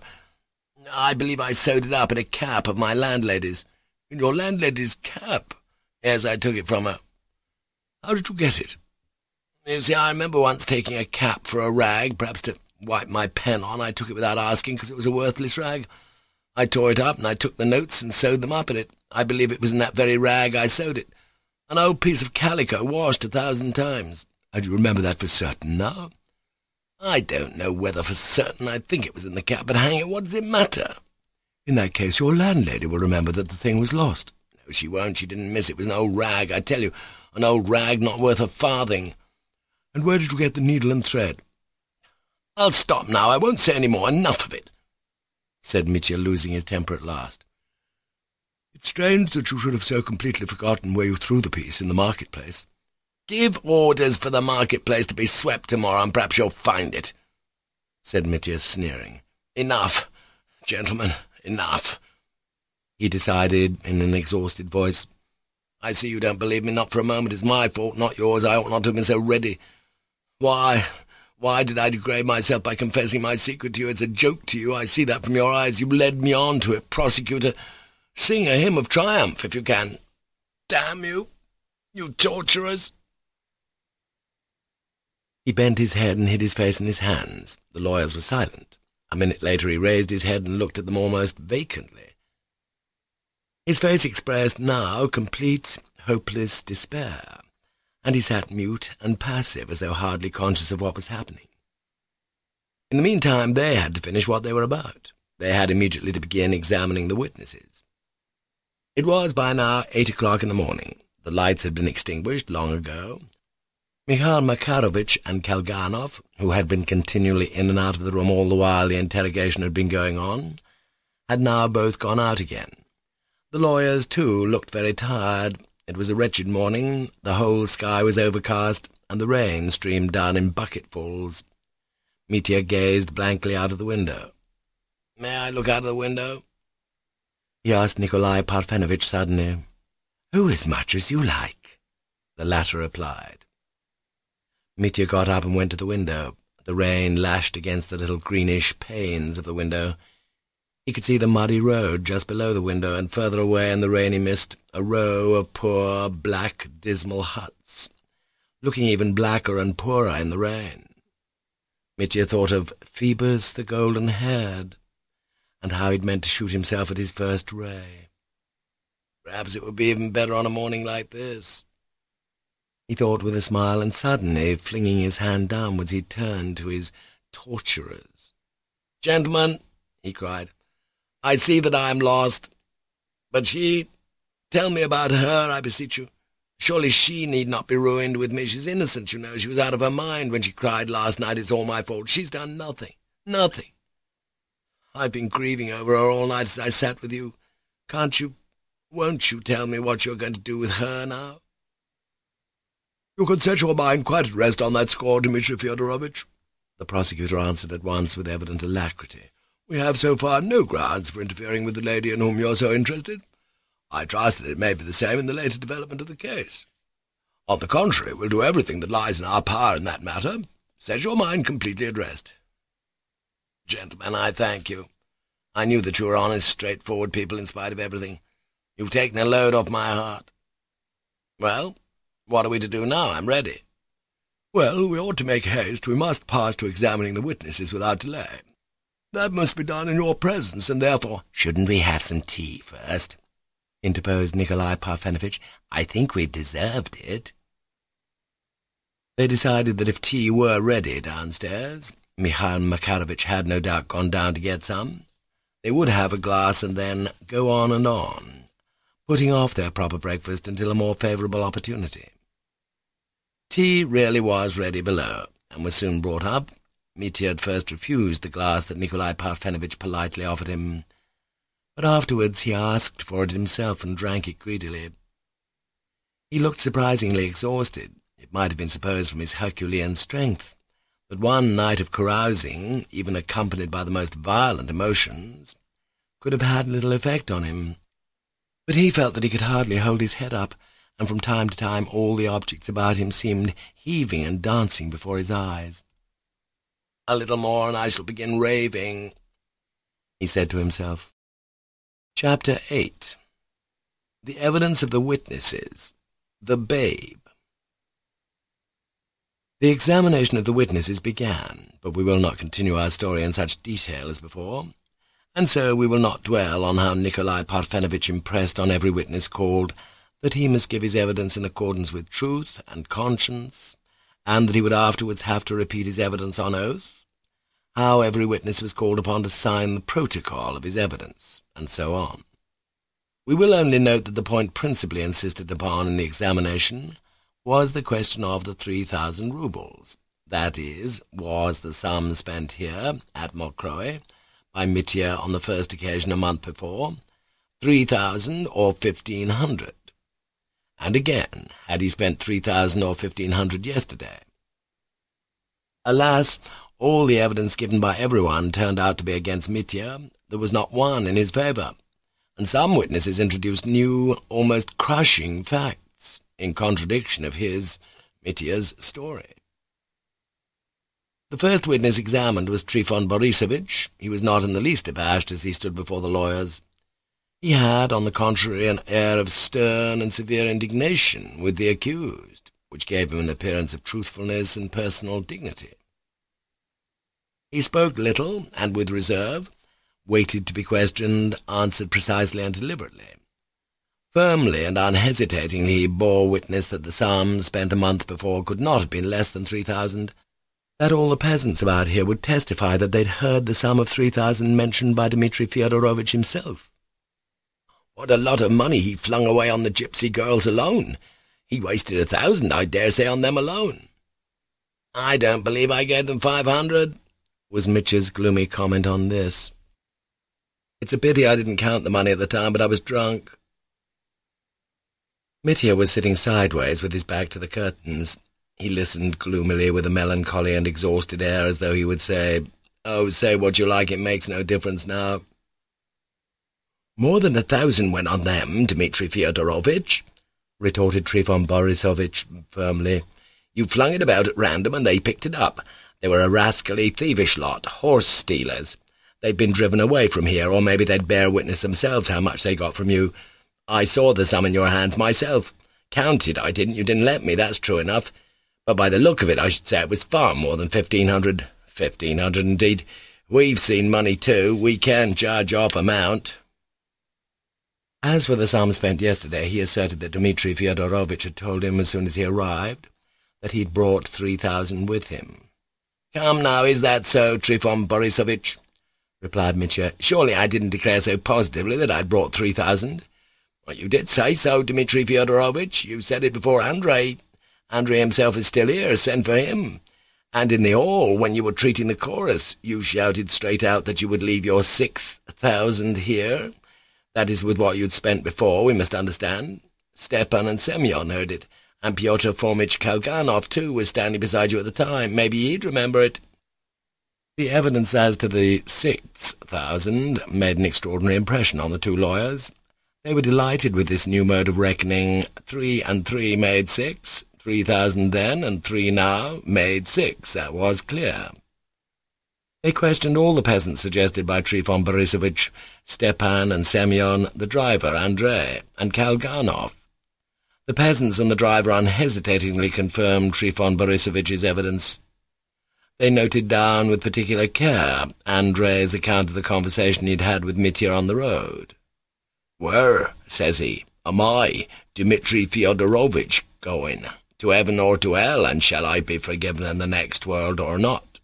I believe I sewed it up in a cap of my landlady's." "In your landlady's cap?" "Yes, I took it from her." "How did you get it?" "You see, I remember once taking a cap for a rag, perhaps to wipe my pen on. I took it without asking, because it was a worthless rag. I tore it up, and I took the notes and sewed them up in it. I believe it was in that very rag I sewed it. An old piece of calico, washed a thousand times." "And you remember that for certain now?" "I don't know whether for certain. I think it was in the cap, but hang it, what does it matter?" "In that case your landlady will remember that the thing was lost." "No, she won't. She didn't miss it. It was an old rag, I tell you. An old rag not worth a farthing." "And where did you get the needle and thread?" "I'll stop now. I won't say any more. Enough of it," said Mitya, losing his temper at last. "It's strange that you should have so completely forgotten where you threw the piece in the marketplace." "Give orders for the marketplace to be swept tomorrow, and perhaps you'll find it," said Mitya, sneering. "Enough, gentlemen, enough," he decided in an exhausted voice. "I see you don't believe me. Not for a moment. It's my fault, not yours. I ought not to have been so ready. Why, why did I degrade myself by confessing my secret to you? It's a joke to you. I see that from your eyes. You led me on to it. Prosecutor, sing a hymn of triumph, if you can. Damn you, you torturers!" He bent his head and hid his face in his hands. The lawyers were silent. A minute later he raised his head and looked at them almost vacantly. His face expressed now complete, hopeless despair, and he sat mute and passive, as though hardly conscious of what was happening. In the meantime they had to finish what they were about. They had immediately to begin examining the witnesses. It was by now eight o'clock in the morning. The lights had been extinguished long ago. Mikhail Makarovitch and Kalganov, who had been continually in and out of the room all the while the interrogation had been going on, had now both gone out again. The lawyers, too, looked very tired. It was a wretched morning, the whole sky was overcast, and the rain streamed down in bucketfuls. Mitya gazed blankly out of the window. "May I look out of the window?" he asked Nikolai Parfenovitch suddenly. "Oh, as much as you like," the latter replied. Mitya got up and went to the window. The rain lashed against the little greenish panes of the window. He could see the muddy road just below the window, and further away in the rainy mist a row of poor, black, dismal huts, looking even blacker and poorer in the rain. Mitya thought of Phoebus the golden-haired, and how he'd meant to shoot himself at his first ray. Perhaps it would be even better on a morning like this, he thought with a smile, and suddenly, flinging his hand downwards, he turned to his torturers. "Gentlemen," he cried, "I see that I am lost. But she, tell me about her, I beseech you. Surely she need not be ruined with me. She's innocent, you know. She was out of her mind when she cried last night, 'It's all my fault.' She's done nothing, nothing. I've been grieving over her all night as I sat with you. Can't you, won't you tell me what you're going to do with her now?" "You can set your mind quite at rest on that score, Dmitri Fyodorovitch," the prosecutor answered at once with evident alacrity. "We have so far no grounds for interfering with the lady in whom you're so interested. I trust that it may be the same in the later development of the case. On the contrary, we'll do everything that lies in our power in that matter. Set your mind completely at rest." "Gentlemen, I thank you. I knew that you were honest, straightforward people in spite of everything. You've taken a load off my heart. Well, what are we to do now? I'm ready." "Well, we ought to make haste. We must pass to examining the witnesses without delay. That must be done in your presence, and therefore—" "Shouldn't we have some tea first?" interposed Nikolai Parfenovitch. "I think we've deserved it." They decided that if tea were ready downstairs, Mikhail Makarovitch had no doubt gone down to get some, they would have a glass and then go on and on, putting off their proper breakfast until a more favourable opportunity. Tea really was ready below, and was soon brought up. Mitya had first refused the glass that Nikolai Parfenovitch politely offered him, but afterwards he asked for it himself and drank it greedily. He looked surprisingly exhausted. It might have been supposed from his Herculean strength that one night of carousing, even accompanied by the most violent emotions, could have had little effect on him. But he felt that he could hardly hold his head up, and from time to time all the objects about him seemed heaving and dancing before his eyes. "A little more, and I shall begin raving," he said to himself. Chapter eight. The evidence of the witnesses. The babe. The examination of the witnesses began, but we will not continue our story in such detail as before, and so we will not dwell on how Nikolai Parfenovitch impressed on every witness called that he must give his evidence in accordance with truth and conscience, and that he would afterwards have to repeat his evidence on oath, how every witness was called upon to sign the protocol of his evidence, and so on. We will only note that the point principally insisted upon in the examination was the question of the three thousand roubles, that is, was the sum spent here, at Mokroe, by Mitya on the first occasion a month before, three thousand or fifteen hundred, and again, had he spent three thousand or fifteen hundred yesterday? Alas, all the evidence given by everyone turned out to be against Mitya. There was not one in his favour, and some witnesses introduced new, almost crushing facts, in contradiction of his, Mitya's, story. The first witness examined was Trifon Borissovitch. He was not in the least abashed as he stood before the lawyers. He had, on the contrary, an air of stern and severe indignation with the accused, which gave him an appearance of truthfulness and personal dignity. He spoke little, and with reserve, waited to be questioned, answered precisely and deliberately. Firmly and unhesitatingly he bore witness that the sum spent a month before could not have been less than three thousand, that all the peasants about here would testify that they'd heard the sum of three thousand mentioned by Dmitri Fyodorovitch himself. "What a lot of money he flung away on the gypsy girls alone," He wasted a thousand, I dare say, on them alone." "I don't believe I gave them five hundred," was Mitya's gloomy comment on this. "It's a pity I didn't count the money at the time, but I was drunk." Mitya was sitting sideways with his back to the curtains. He listened gloomily with a melancholy and exhausted air, as though he would say, "Oh, say what you like, it makes no difference now." "More than a thousand went on them, Dmitri Fyodorovitch," retorted Trifon Borissovitch firmly. "You flung it about at random, and they picked it up. They were a rascally, thievish lot, horse-stealers. They'd been driven away from here, or maybe they'd bear witness themselves how much they got from you. I saw the sum in your hands myself. Counted, I didn't. You didn't let me, that's true enough. But by the look of it, I should say it was far more than fifteen hundred. Fifteen hundred, indeed. We've seen money, too. We can judge off amount." As for the sum spent yesterday, he asserted that Dmitri Fyodorovitch had told him as soon as he arrived that he'd brought three thousand with him. "Come now, is that so, Trifon Borissovitch?" replied Mitya. "Surely I didn't declare so positively that I'd brought three thousand." "Well, you did say so, Dmitri Fyodorovitch. You said it before Andrei. Andrei himself is still here. Send for him. And in the hall, when you were treating the chorus, you shouted straight out that you would leave your six thousand here. That is with what you'd spent before, we must understand. Stepan and Semyon heard it, and Pyotr Fomitch Kalganov, too, was standing beside you at the time. Maybe he'd remember it." The evidence as to the six thousand made an extraordinary impression on the two lawyers. They were delighted with this new mode of reckoning. Three and three made six. Three thousand then, and three now, made six. That was clear. They questioned all the peasants suggested by Trifon Borissovitch, Stepan and Semyon, the driver, Andrei, and Kalganov. The peasants and the driver unhesitatingly confirmed Trifon Borissovitch's evidence. They noted down with particular care Andrei's account of the conversation he'd had with Mitya on the road. "Where," says he, "am I, Dmitri Fyodorovitch, going? To heaven or to hell, and shall I be forgiven in the next world or not?"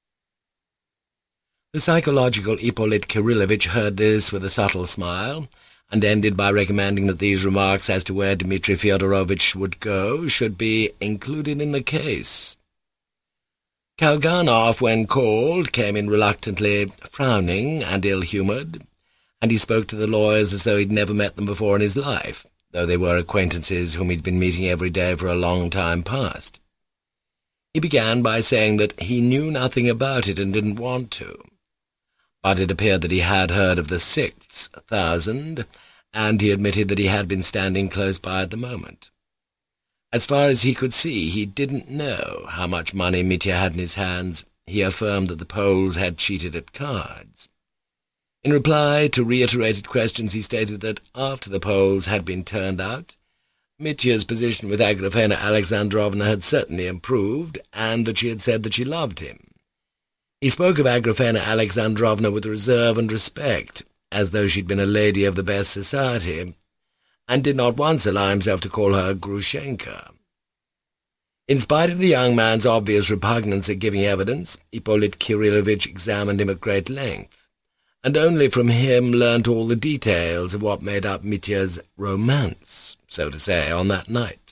The psychological Ippolit Kirillovitch heard this with a subtle smile, and ended by recommending that these remarks as to where Dmitri Fyodorovitch would go should be included in the case. Kalganov, when called, came in reluctantly, frowning and ill-humoured, and he spoke to the lawyers as though he'd never met them before in his life, though they were acquaintances whom he'd been meeting every day for a long time past. He began by saying that he knew nothing about it and didn't want to, but it appeared that he had heard of the six thousand, and he admitted that he had been standing close by at the moment. As far as he could see, he didn't know how much money Mitya had in his hands. He affirmed that the Poles had cheated at cards. In reply to reiterated questions, he stated that after the Poles had been turned out, Mitya's position with Agrafena Alexandrovna had certainly improved, and that she had said that she loved him. He spoke of Agrafena Alexandrovna with reserve and respect, as though she'd been a lady of the best society, and did not once allow himself to call her Grushenka. In spite of the young man's obvious repugnance at giving evidence, Ippolit Kirillovitch examined him at great length, and only from him learnt all the details of what made up Mitya's romance, so to say, on that night.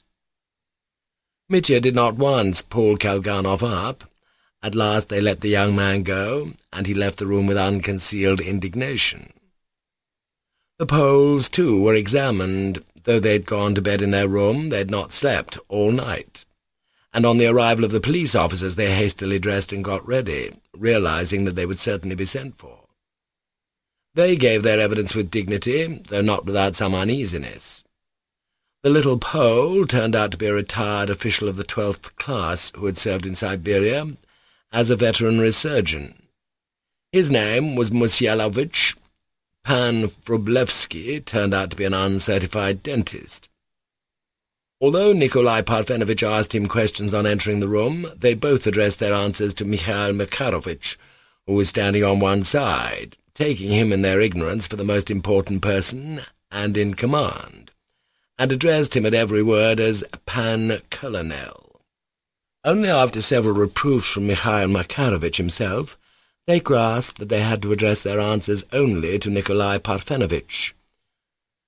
Mitya did not once pull Kalganov up. At last they let the young man go, and he left the room with unconcealed indignation. The Poles, too, were examined. Though they'd gone to bed in their room, they'd not slept all night, and on the arrival of the police officers they hastily dressed and got ready, realizing that they would certainly be sent for. They gave their evidence with dignity, though not without some uneasiness. The little Pole turned out to be a retired official of the twelfth class who had served in Siberia as a veterinary surgeon. His name was Musyalovitch. Pan Vrublevsky turned out to be an uncertified dentist. Although Nikolai Parfenovitch asked him questions on entering the room, they both addressed their answers to Mikhail Makarovitch, who was standing on one side, taking him in their ignorance for the most important person and in command, and addressed him at every word as Pan Colonel. Only after several reproofs from Mikhail Makarovitch himself, they grasped that they had to address their answers only to Nikolai Parfenovitch.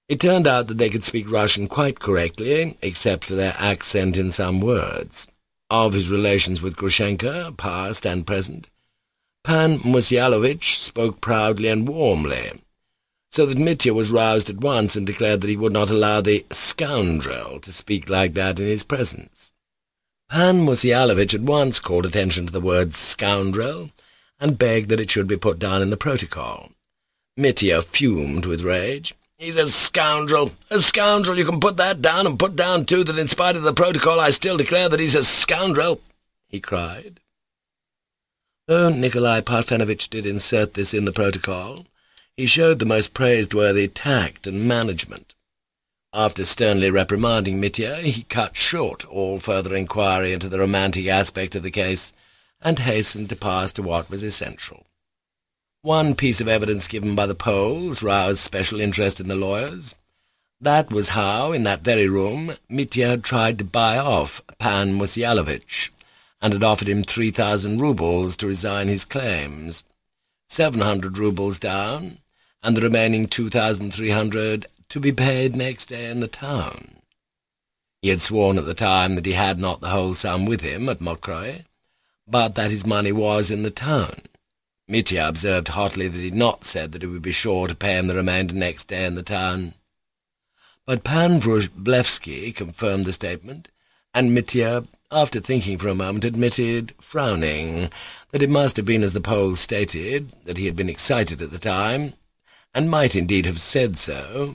It turned out that they could speak Russian quite correctly, except for their accent in some words. Of his relations with Grushenka, past and present, Pan Musyalovich spoke proudly and warmly, so that Mitya was roused at once and declared that he would not allow the scoundrel to speak like that in his presence. Pan Musyalovich at once called attention to the word scoundrel, and begged that it should be put down in the protocol. Mitya fumed with rage. "He's a scoundrel! A scoundrel! You can put that down, and put down, too, that in spite of the protocol I still declare that he's a scoundrel!" he cried. Though Nikolai Parfenovitch did insert this in the protocol, he showed the most praiseworthy tact and management. After sternly reprimanding Mitya, he cut short all further inquiry into the romantic aspect of the case, and hastened to pass to what was essential. One piece of evidence given by the Poles roused special interest in the lawyers. That was how, in that very room, Mitya had tried to buy off Pan Musyalovich, and had offered him three thousand roubles to resign his claims, seven hundred roubles down, and the remaining two thousand three hundred to be paid next day in the town. He had sworn at the time that he had not the whole sum with him at Mokroe, but that his money was in the town. Mitya observed hotly that he had not said that he would be sure to pay him the remainder next day in the town. But Pan Wróblewski confirmed the statement, and Mitya, after thinking for a moment, admitted, frowning, that it must have been as the Poles stated, that he had been excited at the time, and might indeed have said so.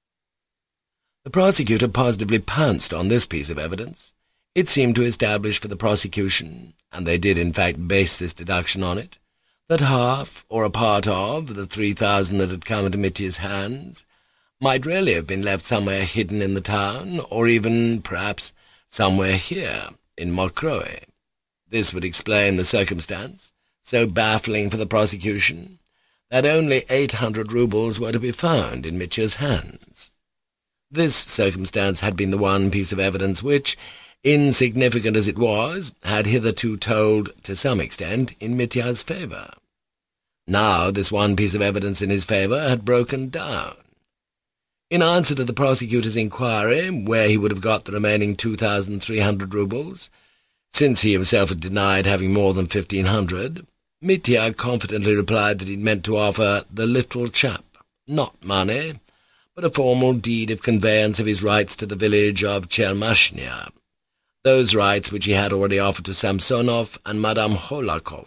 The prosecutor positively pounced on this piece of evidence. It seemed to establish for the prosecution, and they did in fact base this deduction on it, that half, or a part of, the three thousand that had come into Mitya's hands might really have been left somewhere hidden in the town, or even, perhaps, somewhere here, in Mokroe. This would explain the circumstance, so baffling for the prosecution, that only eight hundred roubles were to be found in Mitya's hands. This circumstance had been the one piece of evidence which, insignificant as it was, had hitherto told, to some extent, in Mitya's favour. Now this one piece of evidence in his favour had broken down. In answer to the prosecutor's inquiry where he would have got the remaining two thousand three hundred roubles, since he himself had denied having more than fifteen hundred, Mitya confidently replied that he meant to offer the little chap not money, but a formal deed of conveyance of his rights to the village of Chermashnya, those rights which he had already offered to Samsonov and Madame Hohlakov.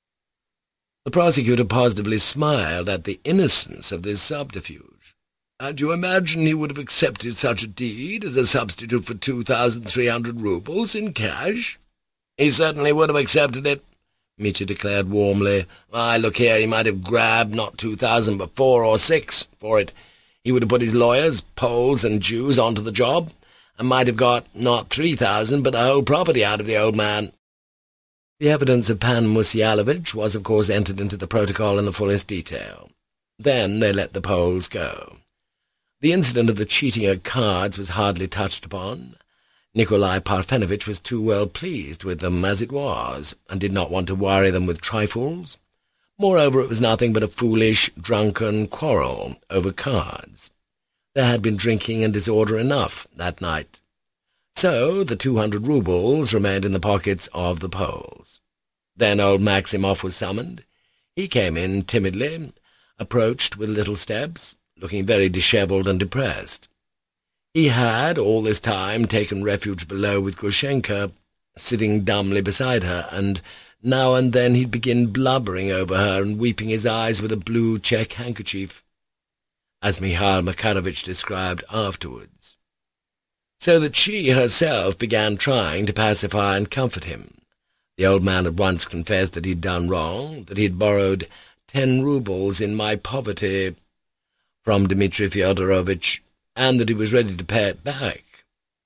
The prosecutor positively smiled at the innocence of this subterfuge. "And you imagine he would have accepted such a deed as a substitute for two thousand three hundred roubles in cash?" "He certainly would have accepted it," Mitya declared warmly. "Why, look here, he might have grabbed not two thousand but four or six for it. He would have put his lawyers, Poles and Jews, onto the job, and might have got not three thousand but the whole property out of the old man." The evidence of Pan Musyalovich was of course entered into the protocol in the fullest detail. Then they let the Poles go. The incident of the cheating at cards was hardly touched upon. Nikolai Parfenovitch was too well pleased with them as it was, and did not want to worry them with trifles. Moreover, it was nothing but a foolish, drunken quarrel over cards. There had been drinking and disorder enough that night. So the two hundred roubles remained in the pockets of the Poles. Then old Maximov was summoned. He came in timidly, approached with little steps, looking very dishevelled and depressed. He had, all this time, taken refuge below with Grushenka, sitting dumbly beside her, and now and then he'd begin blubbering over her and weeping his eyes with a blue check handkerchief, as Mihail Makarovitch described afterwards, so that she herself began trying to pacify and comfort him. The old man at once confessed that he'd done wrong, that he had borrowed ten roubles in my poverty from Dmitri Fyodorovitch, and that he was ready to pay it back.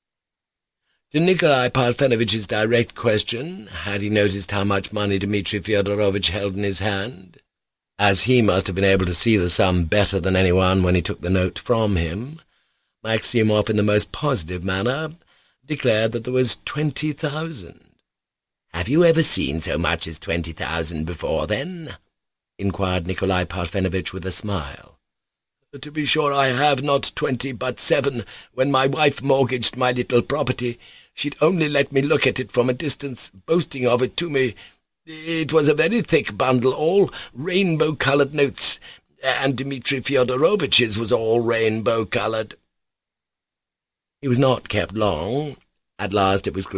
To Nikolai Parfenovitch's direct question, had he noticed how much money Dmitri Fyodorovitch held in his hand, as he must have been able to see the sum better than anyone when he took the note from him, Maximov, in the most positive manner, declared that there was twenty thousand. "Have you ever seen so much as twenty thousand before, then?" inquired Nikolai Parfenovitch with a smile. To be sure I have not twenty but seven. When my wife mortgaged my little property, she'd only let me look at it from a distance, boasting of it to me. It was a very thick bundle, all rainbow-coloured notes, and Dmitri Fyodorovitch's was all rainbow-coloured. He was not kept long. At last it was